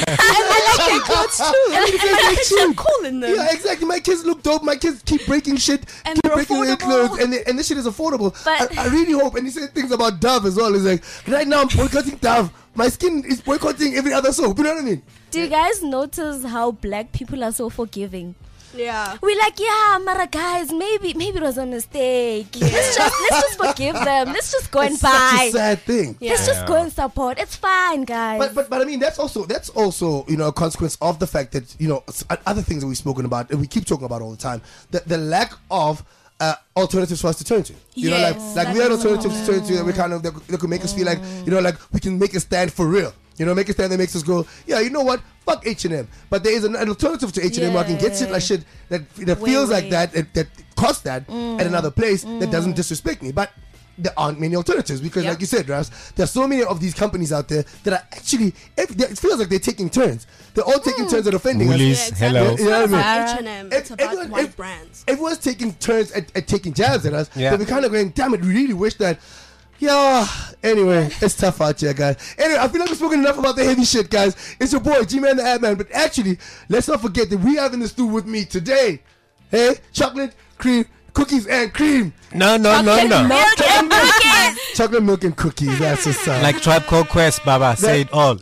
I like their clothes too. And he says my they're kids look cheap. cool in them. Yeah, exactly. My kids look dope. My kids keep breaking shit, And keep they're breaking their affordable. clothes, and they, and this shit is affordable. But- I, I really hope. And he said things about Dove as well. He's like, right now I'm boycotting Dove. My skin is boycotting every other soap. You know what I mean? Do you guys notice how black people are so forgiving? Yeah. We're like, yeah, Mara guys, maybe maybe it was a mistake. Let's just let's just forgive them. Let's just go and It's buy. such a sad thing. Let's just go and support. It's fine, guys. But but but I mean that's also that's also you know a consequence of the fact that you know s- other things that we've spoken about and we keep talking about all the time the the lack of uh, alternatives for us to turn to. You know, like Yes. like we had alternatives to turn to that we kind of that, that could make us feel like you know like we can make a stand for real. You know, make a stand that makes us go, yeah, you know what? Fuck H and M. But there is an, an alternative to H and M where I can get shit like shit that that Way, feels like way. that, that that costs that at another place that doesn't disrespect me. But there aren't many alternatives because, Yeah. like you said, Ras, there's so many of these companies out there that are actually. It it feels like they're taking turns. They're all taking turns at offending Woolies, us. hello. You It's know not what I mean? about H and M. It's Ev- about everyone- white ev- brands. Everyone's taking turns at, at taking jabs at us. Yeah. So we're kind of going, damn it, we really wish that. Yeah. Anyway, it's tough out here, guys. Anyway, I feel like we've spoken enough about the heavy shit, guys. It's your boy, G-Man the Ad-Man. But actually, let's not forget that we have in the studio with me today, hey, chocolate, cream, cookies, and cream. No, no, no, no. Milk and cookies. Chocolate, milk, and cookies. That's what's up. Like Tribe Called Quest, Baba. Say it all.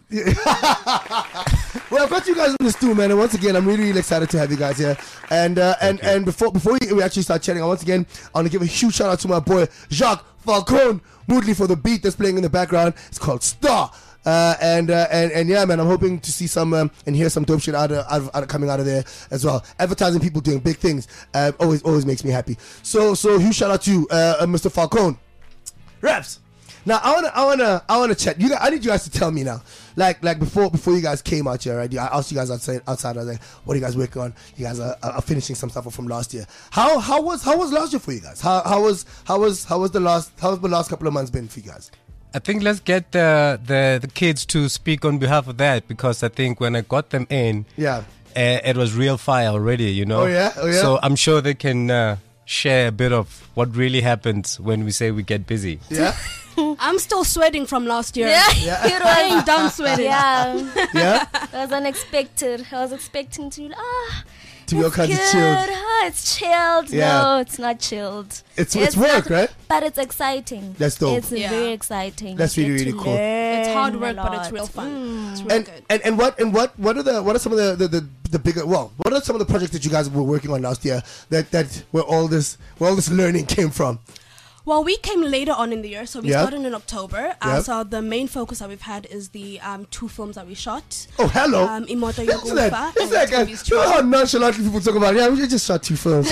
Well, I've got you guys in the studio, man, and once again, I'm really, really excited to have you guys here. And uh, and and before before we we actually start chatting, I once again I want to give a huge shout out to my boy Jacques Falcone Moodley for the beat that's playing in the background. It's called Star. Uh, and, uh, and and yeah, man, I'm hoping to see some um, and hear some dope shit out of, out of, out of coming out of there as well. Advertising people doing big things uh, always always makes me happy. So so huge shout out to you, uh, uh, Mister Falcone. Raps. Now I wanna I wanna I wanna chat. You guys, I need you guys to tell me now. Like like before before you guys came out here, right? I asked you guys outside outside. I was like, what are you guys working on? You guys are, are finishing some stuff from last year. How how was how was last year for you guys? How how was how was how was the last how was the last couple of months been for you guys? I think let's get the, the the kids to speak on behalf of that, because I think when I got them in, yeah, uh, it was real fire already, you know. Oh yeah, oh yeah. So I'm sure they can uh, share a bit of what really happens when we say we get busy. Yeah. I'm still sweating from last year. Yeah, Yeah. it I was. ain't done sweating. Yeah, Yeah. it was unexpected. I was expecting to ah. To be all it's kinds of good. chilled. Ah, it's chilled. Yeah. No, it's not chilled. It's it's work, not- right? But it's exciting. That's dope. It's Yeah. very exciting. That's You really, get really to cool. It's hard learn work, a but it's lot. real fun. Mm. It's real And, good. and and what and what what are the what are some of the, the, the, the bigger well what are some of the projects that you guys were working on last year that, that where all this where all this learning came from? Well, we came later on in the year, so we Yeah. started in October. Uh, Yeah. So the main focus that we've had is the um, two films that we shot. Oh, hello. Um, Imoto Isn't that, Yogufa isn't that guy, Tembi's you know how nonchalantly people talk about, yeah, we just shot two films.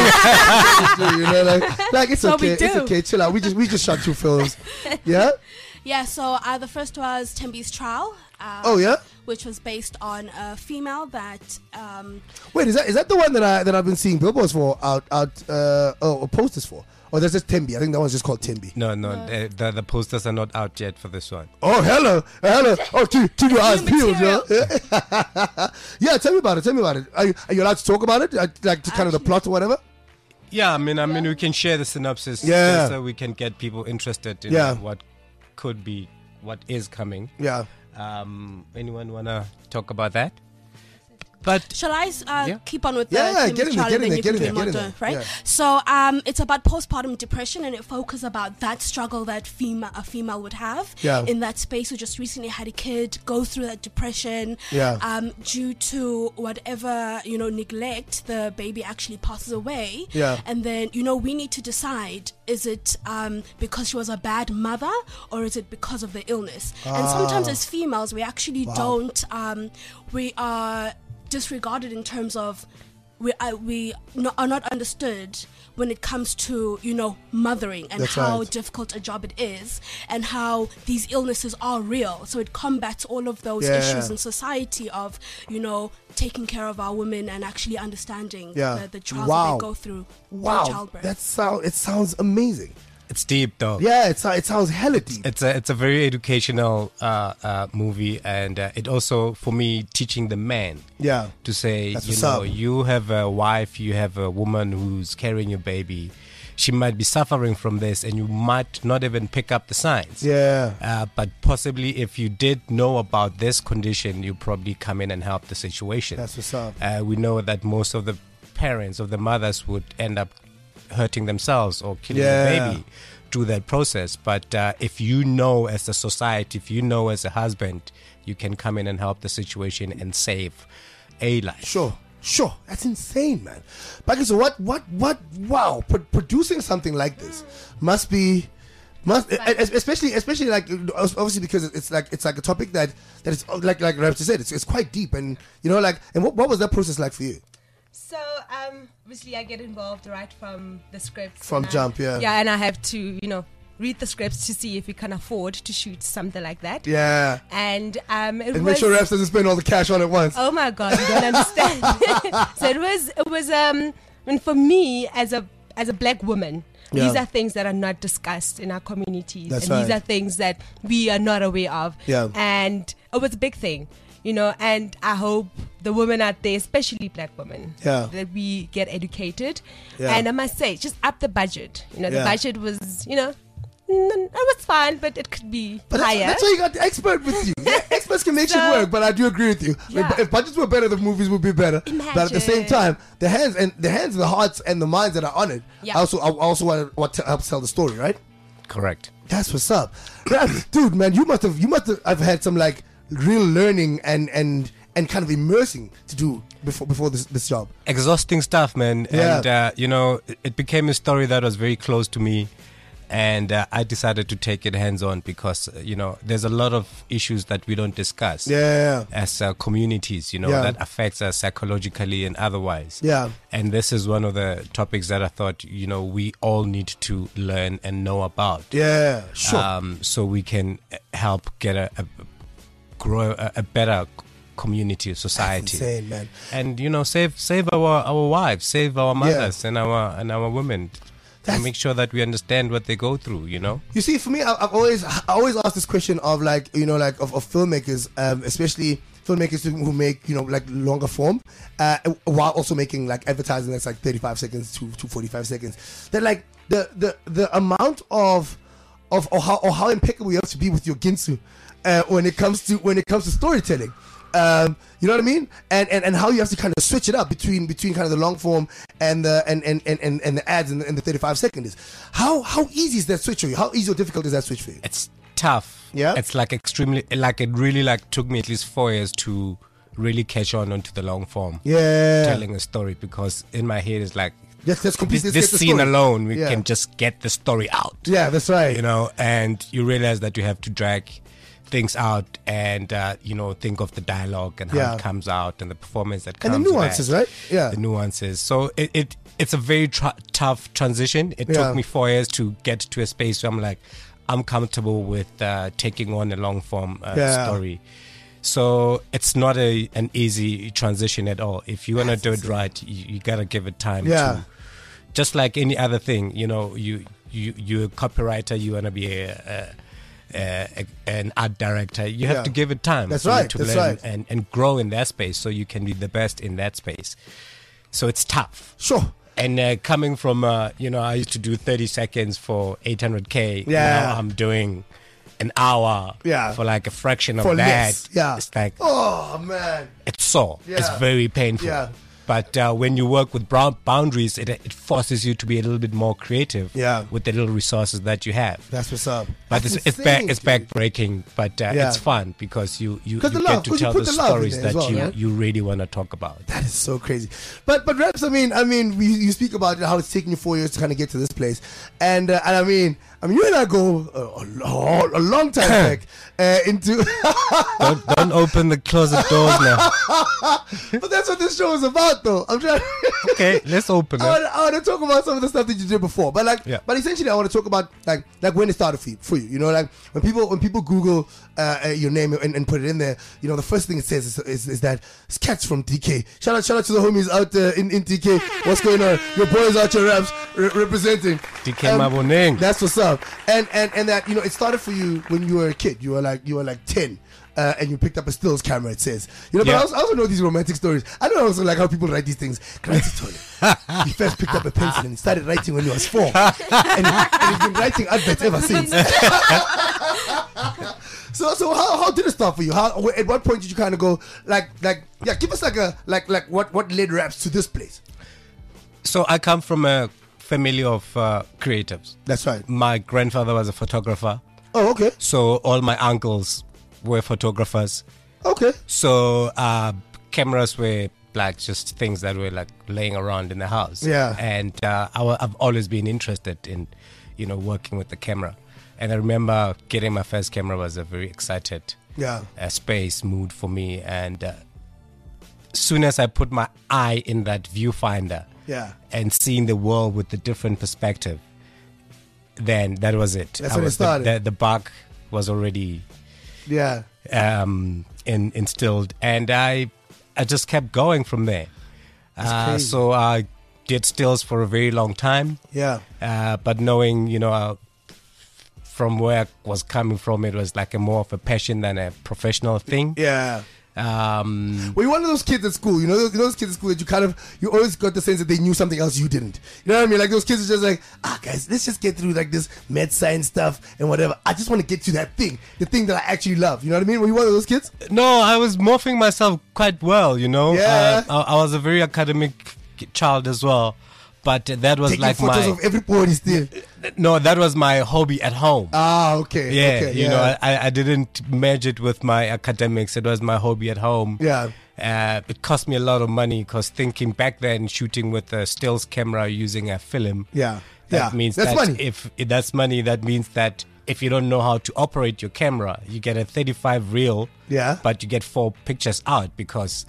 you know, like, like it's So okay, we it's do. okay, chill out. We just we just shot two films. Yeah? Yeah, so uh, the first was Tembi's Trial. Uh, Oh, yeah? Which was based on a female that... Um, Wait, is that is that the one that I that I've been seeing billboards for out out uh oh, or posters for? Or that's just Tembi. I think that one's just called Tembi. No, no, the, the, the posters are not out yet for this one. Oh, hello. Hello. Oh, keep, keep your eyes New peeled, yo. material. Yeah, tell me about it. Tell me about it. Are you, are you allowed to talk about it? Uh, Like to kind of the plot or whatever? Yeah, I mean, I mean, we can share the synopsis, Yeah. just so we can get people interested in Yeah. what could be, what is coming. Yeah. Um, anyone wanna talk about that? But Shall I uh, Yeah. keep on with Yeah, the yeah, Tembi's get in there, Trial get and in then there, you get can in do there, get in Imoto, there. right? Yeah. So um, it's about postpartum depression, and it focuses about that struggle that female a female would have Yeah. in that space who just recently had a kid, go through that depression. Yeah. Um, due to whatever you know neglect, the baby actually passes away. Yeah. And then you know we need to decide: is it um, because she was a bad mother, or is it because of the illness? And sometimes Ah. as females, we actually Wow. don't. Um, we are disregarded in terms of we uh, we no, are not understood when it comes to you know mothering and That's how right. difficult a job it is and how these illnesses are real. So it combats all of those Yeah. issues in society of you know taking care of our women and actually understanding Yeah. the, the trials Wow. that they go through during Wow. childbirth. That sound it sounds amazing. it's deep, though. Yeah, it, it sounds hella deep. It's a it's a very educational uh, uh, movie, and uh, it also for me teaching the man Yeah. to say, That's you what's know, up. you have a wife, you have a woman who's carrying your baby. She might be suffering from this, and you might not even pick up the signs. Yeah. Uh, but possibly, if you did know about this condition, you probably come in and help the situation. That's what's up. Uh, we know that most of the parents, of the mothers, would end up hurting themselves or killing Yeah. the baby through that process. But uh, if you know as a society, if you know as a husband, you can come in and help the situation and save a life. Sure. Sure. That's insane, man. But so what what what wow, Pro- producing something like this must be must e- e- especially especially like obviously because it's like it's like a topic that that is like like Raptor said, it's it's quite deep, and you know like and what, what was that process like for you? So, um, obviously, I get involved right from the script. From and I- jump, yeah. Yeah, and I have to, you know, read the scripts to see if we can afford to shoot something like that. Yeah. And um, it And was. make sure Raps doesn't spend all the cash on it once. Oh my God, you don't understand. So it was, it was. Um, I mean, for me as a as a black woman, Yeah. these are things that are not discussed in our communities, That's and these right. are things that we are not aware of. Yeah. And it was a big thing, you know. And I hope the women out there, especially black women, Yeah. that we get educated. Yeah. And I must say, just up the budget. You know, the Yeah. budget was, you know, mm, it was fine, but it could be But that's, higher. that's why you got the expert with you. Yeah, experts can make shit So- work, but I do agree with you. Yeah. If, if budgets were better, the movies would be better. But at the same Imagine. time, the hands and the hands and the hearts and the minds that are on it Yeah. also also what, what helps tell the story, right? Correct. That's what's up, Raps, dude. Man, you must have you must have I've had some like real learning and and and kind of immersing to do before before this this job. Exhausting stuff, man. Yeah. And, uh, you know, it- it became a story that was very close to me. And uh, I decided to take it hands on because, uh, you know, there's a lot of issues that we don't discuss Yeah. as uh, communities, you know, Yeah. that affects us psychologically and otherwise. Yeah. And this is one of the topics that I thought, you know, we all need to learn and know about. Yeah, sure. Um, so we can uh, help get a, a grow a, a better community, society. insane, man. And you know, save save our, our wives, save our mothers and our and our women. and make sure that we understand what they go through, you know? You see, for me, I, I've always, I always asked this question of like, you know, like of, of filmmakers, um, especially filmmakers who, who make, you know, like longer form, uh, while also making like advertising that's like thirty-five seconds to, to forty-five seconds. That like the, the, the amount of, of, or how, or how impeccable you have to be with your ginsu, uh, when it comes to, when it comes to storytelling. Um, you know what I mean? And, and and how you have to kind of switch it up between between kind of the long form and the and and, and, and, and the ads and the, and the thirty-five seconds. How how easy is that switch for you? How easy or difficult is that switch for you? It's tough. Yeah. It's like extremely like it really like took me at least four years to really catch on onto the long form. Yeah. Telling a story, because in my head it's like Yes, let's complete this, this, this get the scene story. alone, we Yeah. can just get the story out. Yeah, that's right. You know, and you realize that you have to drag things out and uh, you know, think of the dialogue and how Yeah. it comes out and the performance that And comes the with nuances, that. right? Yeah. The nuances. So it, it it's a very tr- tough transition. It Yeah. took me four years to get to a space where I'm like, I'm comfortable with uh, taking on a long form uh, Yeah. story. So it's not a an easy transition at all. If you want to do it right, you, you gotta give it time. Yeah. To, just like any other thing, you know, you you you're a copywriter, you wanna be a, a, a, a an art director. You have Yeah. to give it time. That's for you right, To that's learn right. And and grow in that space, so you can be the best in that space. So it's tough. Sure. And uh, coming from, uh, you know, I used to do thirty seconds for eight hundred K. Yeah. Now I'm doing an hour Yeah. for like a fraction of For that. less. Yeah. It's like, Oh man. it's sore. It's Yeah. very painful. Yeah. But uh, when you work with brown boundaries, it, it forces you to be a little bit more creative Yeah. with the little resources that you have. That's what's up. But That's it's it's back insane, it's dude. back breaking, but uh, Yeah. it's fun because you you, you 'Cause get the love, to 'cause you tell put the the love in stories there that as well, you, right? you really want to talk about. That is so crazy. But but Reps, I mean, I mean, we, you speak about how it's taken you four years to kind of get to this place, and uh, and I mean, I mean, you and I go a, a, a long time back uh, into. don't, don't open the closet doors now. But that's what this show is about, though. I'm trying. Okay, let's open I it. want, I want to talk about some of the stuff that you did before, but like, Yeah. but essentially, I want to talk about like, like when it started for you. For you, you know, like when people when people Google uh, uh, your name and, and put it in there, you know, the first thing it says is, is, is that it's Cats from T K. Shout out, shout out to the homies out there in, in T K. What's going on? Your boys out your Raps re- representing. T K Maboneng. That's what's up. And and and that, you know, it started for you when you were a kid. You were like you were like ten. Uh, and you picked up a stills camera, it says. You know, but Yeah. I also, I also know these romantic stories. I know also like how people write these things. Can I tell you? He first picked up a pencil and he started writing when he was four. and, he, and he's been writing adverts ever since. so so how, how did it start for you? How at what point did you kind of go like like yeah, give us like a like like what what led Raps to this place? So I come from a family of uh, creatives. That's right. My grandfather was a photographer. Oh, okay. So all my uncles were photographers. Okay. So uh, cameras were like just things that were like laying around in the house. Yeah. And uh, I, wa- I've always been interested in, you know, working with the camera. And I remember getting my first camera was a very excited Yeah. uh, space mood for me. And uh, soon as I put my eye in that viewfinder Yeah. and seeing the world with a different perspective, then that was it. That's I when it was, started. The, the, the bug was already Yeah. um, in, instilled, and I I just kept going from there. Uh, crazy. so I did stills for a very long time. Yeah. Uh, but knowing, you know, uh, from where I was coming from, it was like a more of a passion than a professional thing. Yeah. Um, Were you one of those kids at school? You know, those, you know those kids at school that you kind of, you always got the sense that they knew something else you didn't. You know what I mean? Like those kids are just like, ah, guys, let's just get through like this med science stuff and whatever. I just want to get to that thing, the thing that I actually love. You know what I mean? Were you one of those kids? No, I was morphing myself quite well, you know. Yeah. Uh, I, I was a very academic child as well, but that was Taking like photos my of everybody still. no, that was my hobby at home. Ah, okay. Yeah, okay, you yeah. know, I, I didn't merge it with my academics. It was my hobby at home. Yeah. Uh, it cost me a lot of money because thinking back then, shooting with a stills camera using a film. Yeah. That Yeah. means That's that money. if if that's money, that means that if you don't know how to operate your camera, you get a thirty-five reel, Yeah. but you get four pictures out because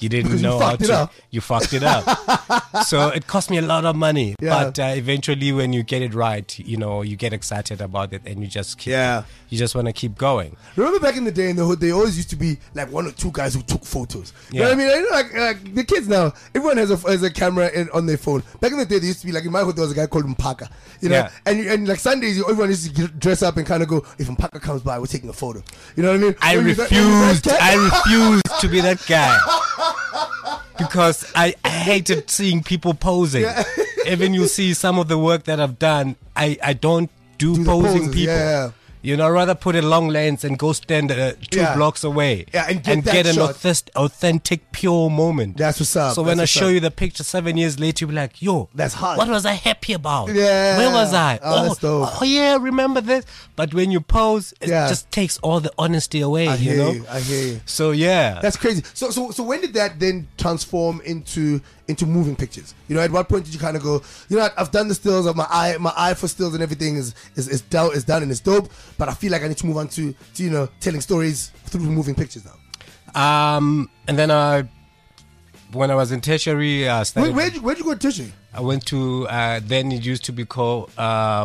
You didn't Because you know how fucked it to. up. You fucked it up. So it cost me a lot of money. Yeah. But uh, eventually, when you get it right, you know, you get excited about it, and you just keep. Yeah. You just want to keep going. Remember back in the day in the hood, they always used to be like one or two guys who took photos. You know Yeah. what I mean? You know, like, like the kids now, everyone has a has a camera in, on their phone. Back in the day, there used to be like in my hood, there was a guy called Mpaka. You know, Yeah. and you- and like Sundays, you- everyone used to get, dress up and kind of go. If Mpaka comes by, we're taking a photo. You know what I mean? I When you- when you refused. guys I can- refused to be that guy because I, I hated seeing people posing. Yeah. Even you see some of the work that I've done, I, I don't do, Do the posing poses, people. yeah. You know, I'd rather put a long lens and go stand uh, two Yeah. blocks away Yeah, and get that an shot. authentic, authentic, pure moment. That's what's up. So when I That's show what's up. you the picture seven years later, you'll be like, yo, That's hard. what was I happy about? Yeah. Where was I? Oh, that's dope. oh, yeah, remember this? But when you pose, it Yeah. just takes all the honesty away, I you hear know? you. I hear you. So, yeah. That's crazy. So, so, so when did that then transform into into moving pictures? You know, at what point did you kind of go, you know, I've done the stills of my eye, my eye for stills and everything is is is, do- is done and it's dope, but I feel like I need to move on to, to you know, telling stories through moving pictures now. Um, and then I, when I was in tertiary, I Where, started. where'd you where'd you go to tertiary? I went to, uh, then it used to be called uh,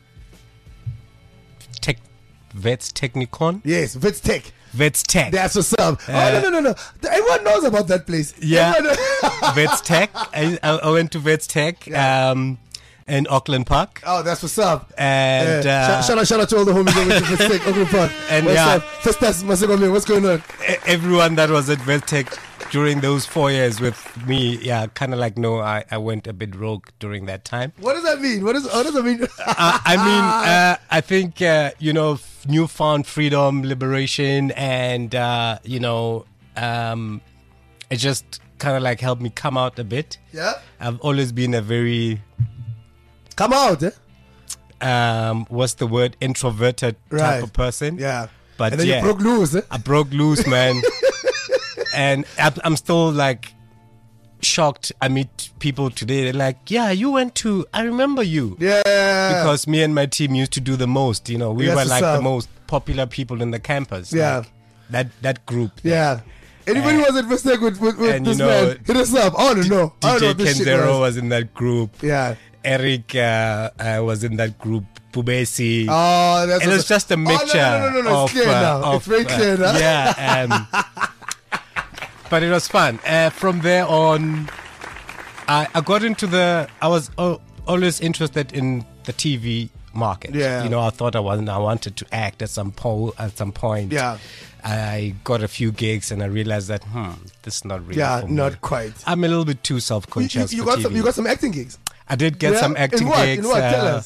Tech, Vets Technicon. Yes, Vets Tech. Vets Tech. That's what's up. Uh, oh no no no no! Everyone knows about that place. Yeah. Everyone knows- Vets Tech. I, I went to Vets Tech um, in Auckland Park. Oh, that's what's up. And Yeah. uh, shout, shout out, shout out to all the homies over to Vets Tech, Oakland Park. And what's yeah. up? First that's Masego man. What's going on? e- everyone that was at Vets Tech during those four years with me, yeah, kind of like, no, I, I went a bit rogue during that time. What does that mean? What does what does that mean? uh, I mean, uh, I think, uh, you know, f- newfound freedom, liberation, and, uh, you know, um, it just kind of like helped me come out a bit. Yeah. I've always been a very, Come out, eh? um, what's the word, introverted Right. type of person. Yeah. But And then yeah, you broke loose, eh? I broke loose, man. And I'm, I'm still like shocked. I meet people today. They're like, "Yeah, you went to. I remember you." Yeah. Because me and my team used to do the most. You know, we That's were what's like the up. most popular people in the campus. Yeah. Like, that that group. there. Yeah. Anybody Uh, was at mistake with, with, with and you this know, man? Hit us up. I don't know. I don't know D J what this shit Kenzero was. was in that group. Yeah. Eric uh, uh, was in that group. Pubesi. Oh, that's it was what's- just a Oh, no, no, mixture. no, no, no, no. Of, It's clear uh, now. of, It's very uh, clear now. Yeah. Um, but it was fun. Uh, from there on, I, I got into the. I was uh, always interested in the T V market. Yeah. You know, I thought I wasn't. I wanted to act at some po- at some point. Yeah. I got a few gigs and I realized that hmm, this is not really. Yeah, for me. not quite. I'm a little bit too You, self-conscious. you, you for got T V. some. You got some acting gigs. I did get Yeah? some acting In what? gigs. In what? Tell uh, us.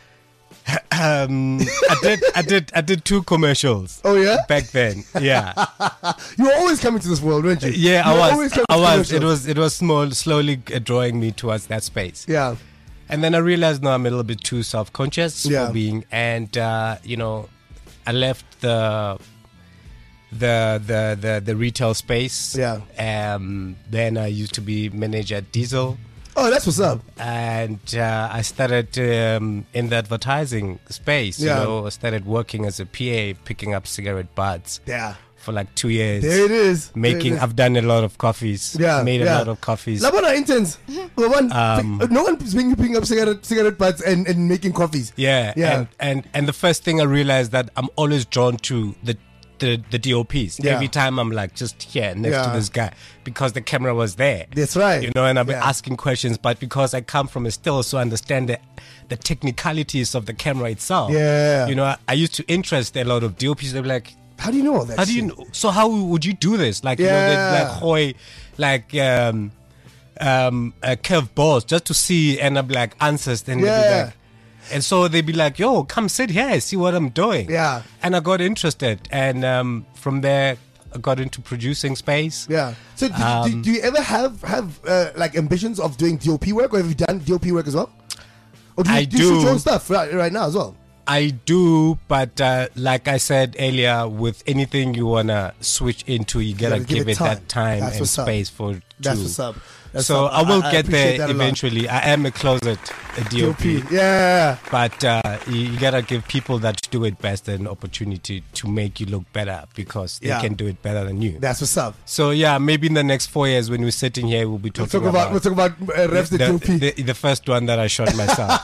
um, I did, I did, I did two commercials. Oh yeah. Back then, yeah, You were always coming to this world, weren't you? yeah, You were I always was, coming I to was. It commercials. was, it was small, slowly uh, drawing me towards that space. Yeah. And then I realized, no, I'm a little bit too self-conscious Yeah. for being, and uh, you know, I left the, the, the, the, the retail space. Yeah. Um. Then I used to be manager at Diesel. Oh, that's what's up. And uh, I started um, in the advertising space. Yeah. You know, I started working as a P A, picking up cigarette butts Yeah. for like two years. There it is. There Making, it is. I've done a lot of coffees. Yeah, made a yeah. lot of coffees. Labona interns. Well, one, Um, no one's picking, picking up cigarette cigarette butts and, and making coffees. Yeah, Yeah. And, and and the first thing I realized that I'm always drawn to the the, the D O Ps. Yeah. Every time I'm like just here next Yeah. to this guy because the camera was there. That's right. You know, and I've been Yeah. asking questions, but because I come from a still, so I understand the, the technicalities of the camera itself. Yeah. You know, I, I used to interest a lot of D O Ps. They're like, How do you know all that? how do you shit? know? So how would you do this? Like, you know, Yeah. they like hoy, like um, um, uh, curved balls just to see, and I'm like answers. Then they'd be Yeah. like, and so they'd be like, "Yo, come sit here, see what I'm doing." Yeah. And I got interested, and um, from there I got into producing space. Yeah. So, do, do, Um, do you ever have have uh, like ambitions of doing D O P work, or have you done D O P work as well? Or do you, I do. You shoot do. your own stuff right, right now as well? I do, but uh, like I said earlier, with anything you wanna switch into, you gotta, gotta give give it it time. that time That's and what's up. space for That's two. what's up. That's so up. I will I- I get appreciate there that a lot. eventually. I am a closet a D O P, Yeah. but uh, you, you gotta give people that do it best an opportunity to make you look better because they Yeah. can do it better than you. That's what's up. So yeah, maybe in the next four years when we're sitting here, we'll be We'll talking talk about, we'll talk about uh, refs the, D O P. the, the, the first one that I shot myself.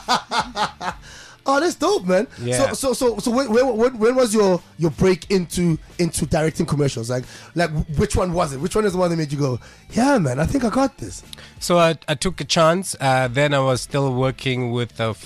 Oh, that's dope, man. Yeah. So, so, so, so when, when, when, when was your, your break into into directing commercials? Like, like which one was it? Which one is the one that made you go, yeah, man, I think I got this? So I, I took a chance. Uh, then I was still working with uh, f-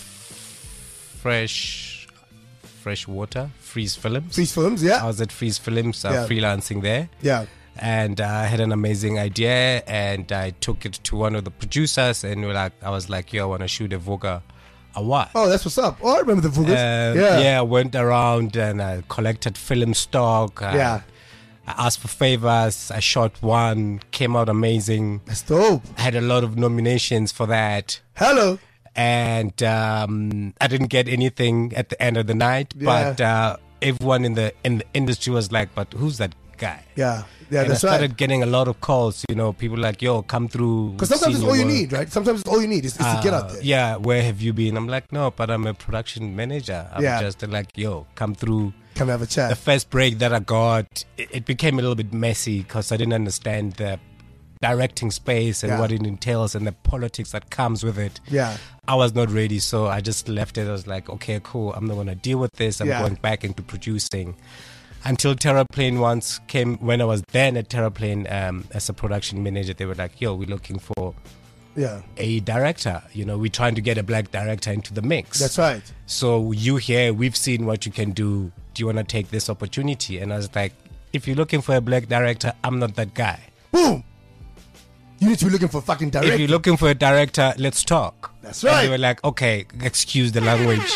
fresh, fresh water, Freeze Films. Freeze Films, yeah. I was at Freeze Films, uh, Yeah. freelancing there. Yeah. And uh, I had an amazing idea, and I took it to one of the producers, and we're like, I was like, yo, I want to shoot a Voga Award. Oh, that's what's up. Oh, I remember the Vugas. Uh, yeah. yeah, I went around and I collected film stock. Uh, Yeah. I asked for favors. I shot one, came out amazing. That's dope. I had a lot of nominations for that. Hello. And um, I didn't get anything at the end of the night, Yeah. but uh, everyone in the in the industry was like, "But who's that guy?" Yeah. Yeah, and that's I right. started getting a lot of calls. You know, people like, "Yo, come through." Because sometimes seen it's all your you work. need, right? Sometimes it's all you need is, is to get out Uh, there. Yeah, where have you been? I'm like, no, but I'm a production manager. I'm Yeah. just like, yo, come through. Come have a chat. The first break that I got, it, it became a little bit messy because I didn't understand the directing space and Yeah. what it entails and the politics that comes with it. Yeah. I was not ready, so I just left it. I was like, okay, cool. I'm not going to deal with this. I'm Yeah. going back into producing. Until Terraplane once came, when I was then at Terraplane um, as a production manager, they were like, yo, we're looking for Yeah. a director. You know, we're trying to get a black director into the mix. That's right. So you here, we've seen what you can do. Do you want to take this opportunity? And I was like, if you're looking for a black director, I'm not that guy. Boom. You need to be looking for a fucking director. If you're looking for a director, let's talk. That's And right. they were like, okay, excuse the language.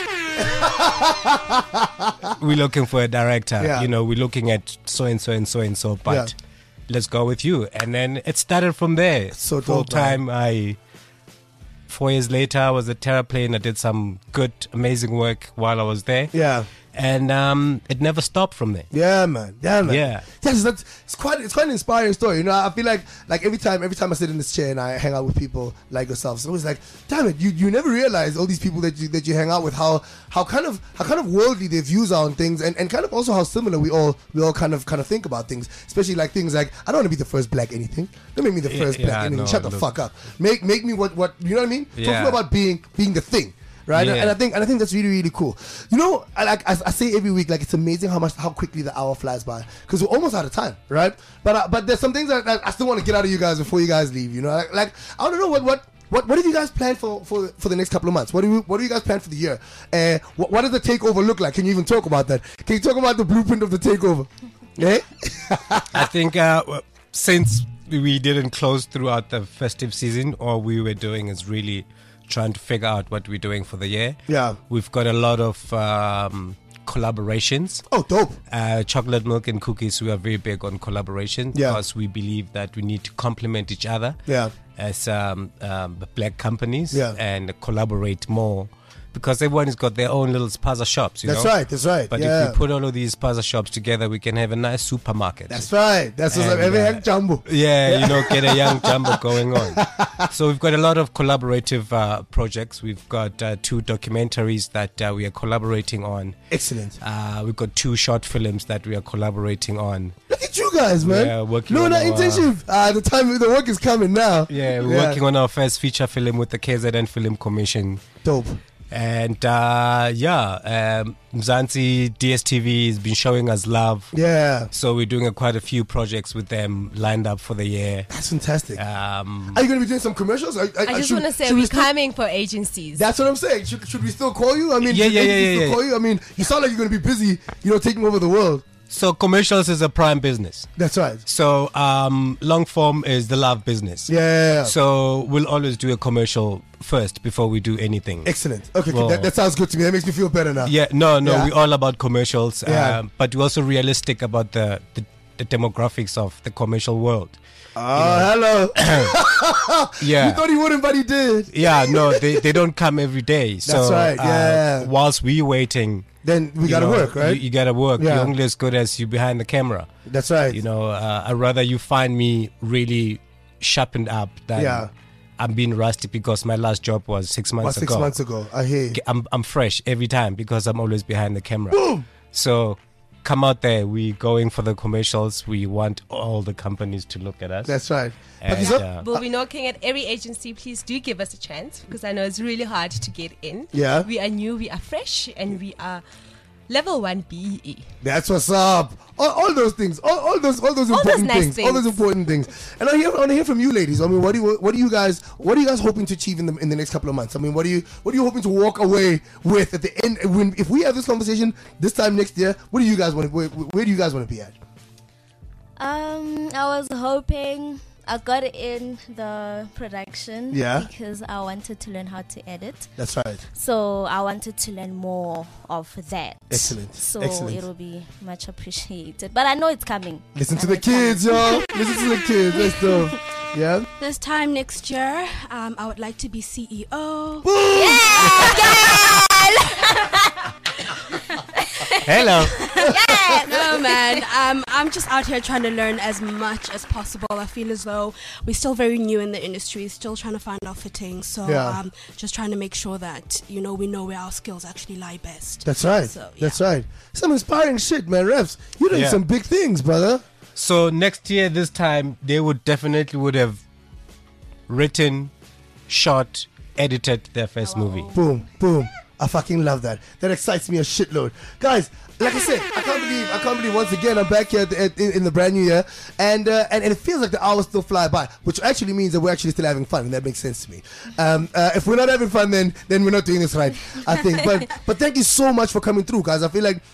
We're looking for a director. Yeah. You know, we're looking at so and so and so and so, but Yeah. let's go with you. And then it started from there. So dope, Full time. I four years later, I was at Terraplane. I did some good, amazing work while I was there. Yeah. And um, it never stopped from there. Yeah, man. Yeah, man. Yeah. Yes, that's it's quite it's quite an inspiring story. You know, I feel like like every time every time I sit in this chair and I hang out with people like yourself, it's always like, damn it, you, you never realize all these people that you that you hang out with, how how kind of how kind of worldly their views are on things, and, and kind of also how similar we all we all kind of kind of think about things, especially like things like, I don't want to be the first black anything. Don't make me the Yeah, first yeah, black anything. no, Shut the look. fuck up. Make make me what what you know what I mean? Talk to Yeah. me about being being the thing. Right, Yeah. and I think and I think that's really really cool. You know, I, like I, I say every week, like it's amazing how much how quickly the hour flies by because we're almost out of time, right? But uh, but there's some things that, that I still want to get out of you guys before you guys leave. You know, like, like I don't know what what. What, what have you guys planned for, for, for the next couple of months? What do you what do you guys plan for the year? Uh, what, what does the takeover look like? Can you even talk about that? Can you talk about the blueprint of the takeover? Eh? I think uh, w- since we didn't close throughout the festive season, all we were doing is really trying to figure out what we're doing for the year. Yeah. We've got a lot of um, collaborations. Oh, dope. Uh, chocolate milk and cookies, we are very big on collaboration Yeah. because we believe that we need to complement each other Yeah. as um, um, black companies Yeah. and collaborate more. Because everyone has got their own little spaza shops, you That's know? right, that's right, But yeah. if we put all of these spaza shops together, we can have a nice supermarket. That's right. That's what's up. And, Every uh, young jumbo. Yeah, you know, get a young jumbo going on. So we've got a lot of collaborative uh, projects. We've got uh, two documentaries that uh, we are collaborating on. Excellent. Uh, we've got two short films that we are collaborating on. Look at you guys, man. Yeah, working no, on no, our- internship. Uh, the time, the work is coming now. Yeah, we're working on our first feature film with the K Z N Film Commission. Dope. And uh, yeah, um, Mzansi D S T V has been showing us love. Yeah. So we're doing a, quite a few projects with them lined up for the year. That's fantastic. Um, Are you going to be doing some commercials? Are, are, I just should- want to say should we we're still- coming for agencies. That's what I'm saying. Should, should we still call you? I mean, Yeah, should yeah, yeah, agencies yeah, still yeah. call you? I mean, you sound like you're going to be busy, you know, taking over the world. So commercials is a prime business. That's right. So um, long form is the love business. Yeah. So we'll always do a commercial first before we do anything. Excellent. Okay, Well- that, that sounds good to me. That makes me feel better now. Yeah, no, no, Yeah. we're all about commercials, Yeah. um, but we're also realistic about the, the the demographics of the commercial world. Oh, hello. Yeah. You thought he wouldn't, but he did. Yeah, no, they, they don't come every day. So, That's right, yeah. Uh, whilst we waiting, then we you gotta know, work, right? You, you gotta work. Yeah. You're only as good as you behind the camera. That's right. You know, uh, I'd rather you find me really sharpened up than Yeah. I'm being rusty because my last job was six months Was six ago. months ago. I hear you. I'm I'm fresh every time because I'm always behind the camera. Boom! So come out there. We going for the commercials. We want all the companies to look at us. That's right. And, Yeah. uh, We'll be knocking at every agency. Please do give us a chance because I know it's really hard to get in. Yeah. We are new, we are fresh, and we are level one B E. That's what's up. All, all those things. All, all those. All those All those important nice things, All those things. important things. And I hear. I want to hear from you, ladies. I mean, what do you? What do you guys? What are you guys hoping to achieve in the in the next couple of months? I mean, what do you? What are you hoping to walk away with at the end? When if we have this conversation this time next year, what do you guys want? Where, where do you guys want to be at? Um, I was hoping I got in the production. Yeah. Because I wanted to learn how to edit. That's right. So I wanted to learn more of that. Excellent. So Excellent. it'll be much appreciated. But I know it's coming. Listen I to know the it's coming. kids, y'all. Listen to the kids. Let's go. Yeah. This time next year, um, I would like to be C E O. Hello. No, man. Um, I'm just out here trying to learn as much as possible. I feel as though we're still very new in the industry, still trying to find our footing. So, Yeah. um, just trying to make sure that, you know, we know where our skills actually lie best. That's right. So, yeah. That's right. Some inspiring shit, man. Refs, you're doing Yeah. some big things, brother. So next year, this time, they would definitely would have written, shot, edited their first movie. Boom, boom. I fucking love that. That excites me a shitload. Guys, like I said, I can't believe, I can't believe once again I'm back here at, at, in, in the brand new year, and, uh, and and it feels like the hours still fly by, which actually means that we're actually still having fun, and that makes sense to me. Um, uh, if we're not having fun, then then we're not doing this right, I think. But but thank you so much for coming through, guys. I feel like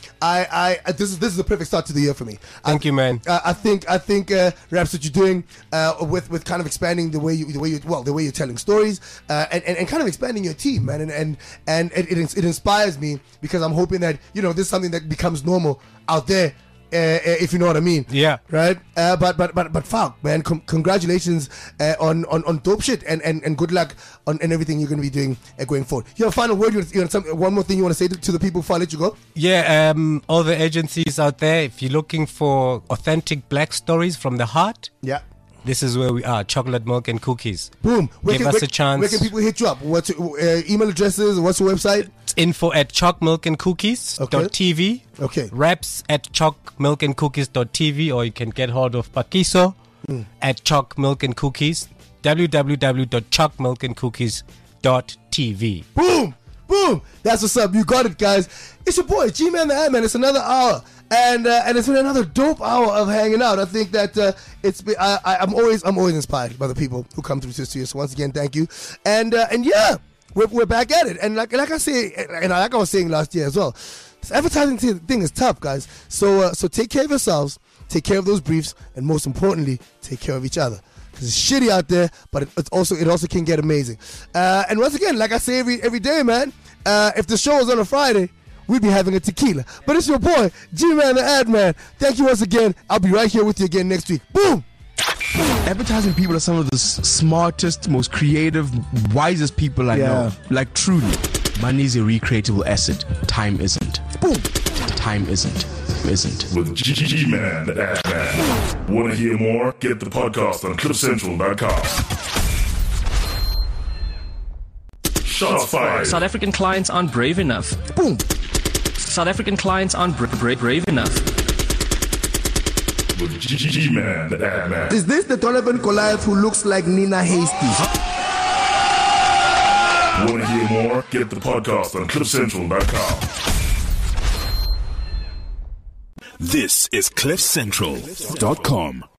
I I this is this is a perfect start to the year for me. Thank I, you, man. Uh, I think I think uh, Raps, what you're doing uh, with with kind of expanding the way you the way you well the way you're telling stories uh, and, and and kind of expanding your team, man, and and and it, it it inspires me because I'm hoping that you know this is something that becomes normal out there. Uh, if you know what I mean, Yeah. right. Uh, but but but but fuck, man! Com- congratulations uh, on, on on dope shit, and, and, and good luck on and everything you're going to be doing uh, going forward. You have a final word? You want, you want some, one more thing you want to say to, to the people before I let you go? Yeah, um, all the agencies out there, if you're looking for authentic black stories from the heart, Yeah. this is where we are. Chocolate Milk and Cookies. Boom. Where Give can, us where, a chance. Where can people hit you up? What's your, uh, email addresses? What's your website? It's info at chalkmilkandcookies dot t v. Okay. Raps at chalkmilkandcookies dot t v, or you can get hold of Pakiso Mm. at Chalk Milk and Cookies. w w w dot chalk milk and cookies dot t v. Boom. Boom. That's what's up. You got it, guys. It's your boy, G-Man the Ad-Man. It's another hour. And uh, and it's been another dope hour of hanging out. I think that uh, it's been, I, I, I'm always I'm always inspired by the people who come through this to you. So once again, thank you. And uh, and yeah, we're, we're back at it. And like like I say, and like I was saying last year as well, this advertising thing is tough, guys. So uh, so take care of yourselves, take care of those briefs, and most importantly, take care of each other. Because it's shitty out there, but it, it's also it also can get amazing. Uh, and once again, like I say every every day, man, uh, if the show was on a Friday, we'd be having a tequila. But it's your boy, G-Man the Ad-Man. Thank you once again. I'll be right here with you again next week. Boom! Advertising people are some of the s- smartest, most creative, wisest people I Yeah. know. Like truly. Money is a recreatable asset. Time isn't. Boom! Time isn't. Isn't. With G-Man the Ad-Man. Want to hear more? Get the podcast on cliff central dot com. Shots fired. South African clients aren't brave enough. Boom! South African clients aren't bra- bra- brave enough. With G-Man the Ad-Man. Is this the Donovan Goliath who looks like Nina Hasty? Want to hear more? Get the podcast on cliff central dot com. This is cliff central dot com.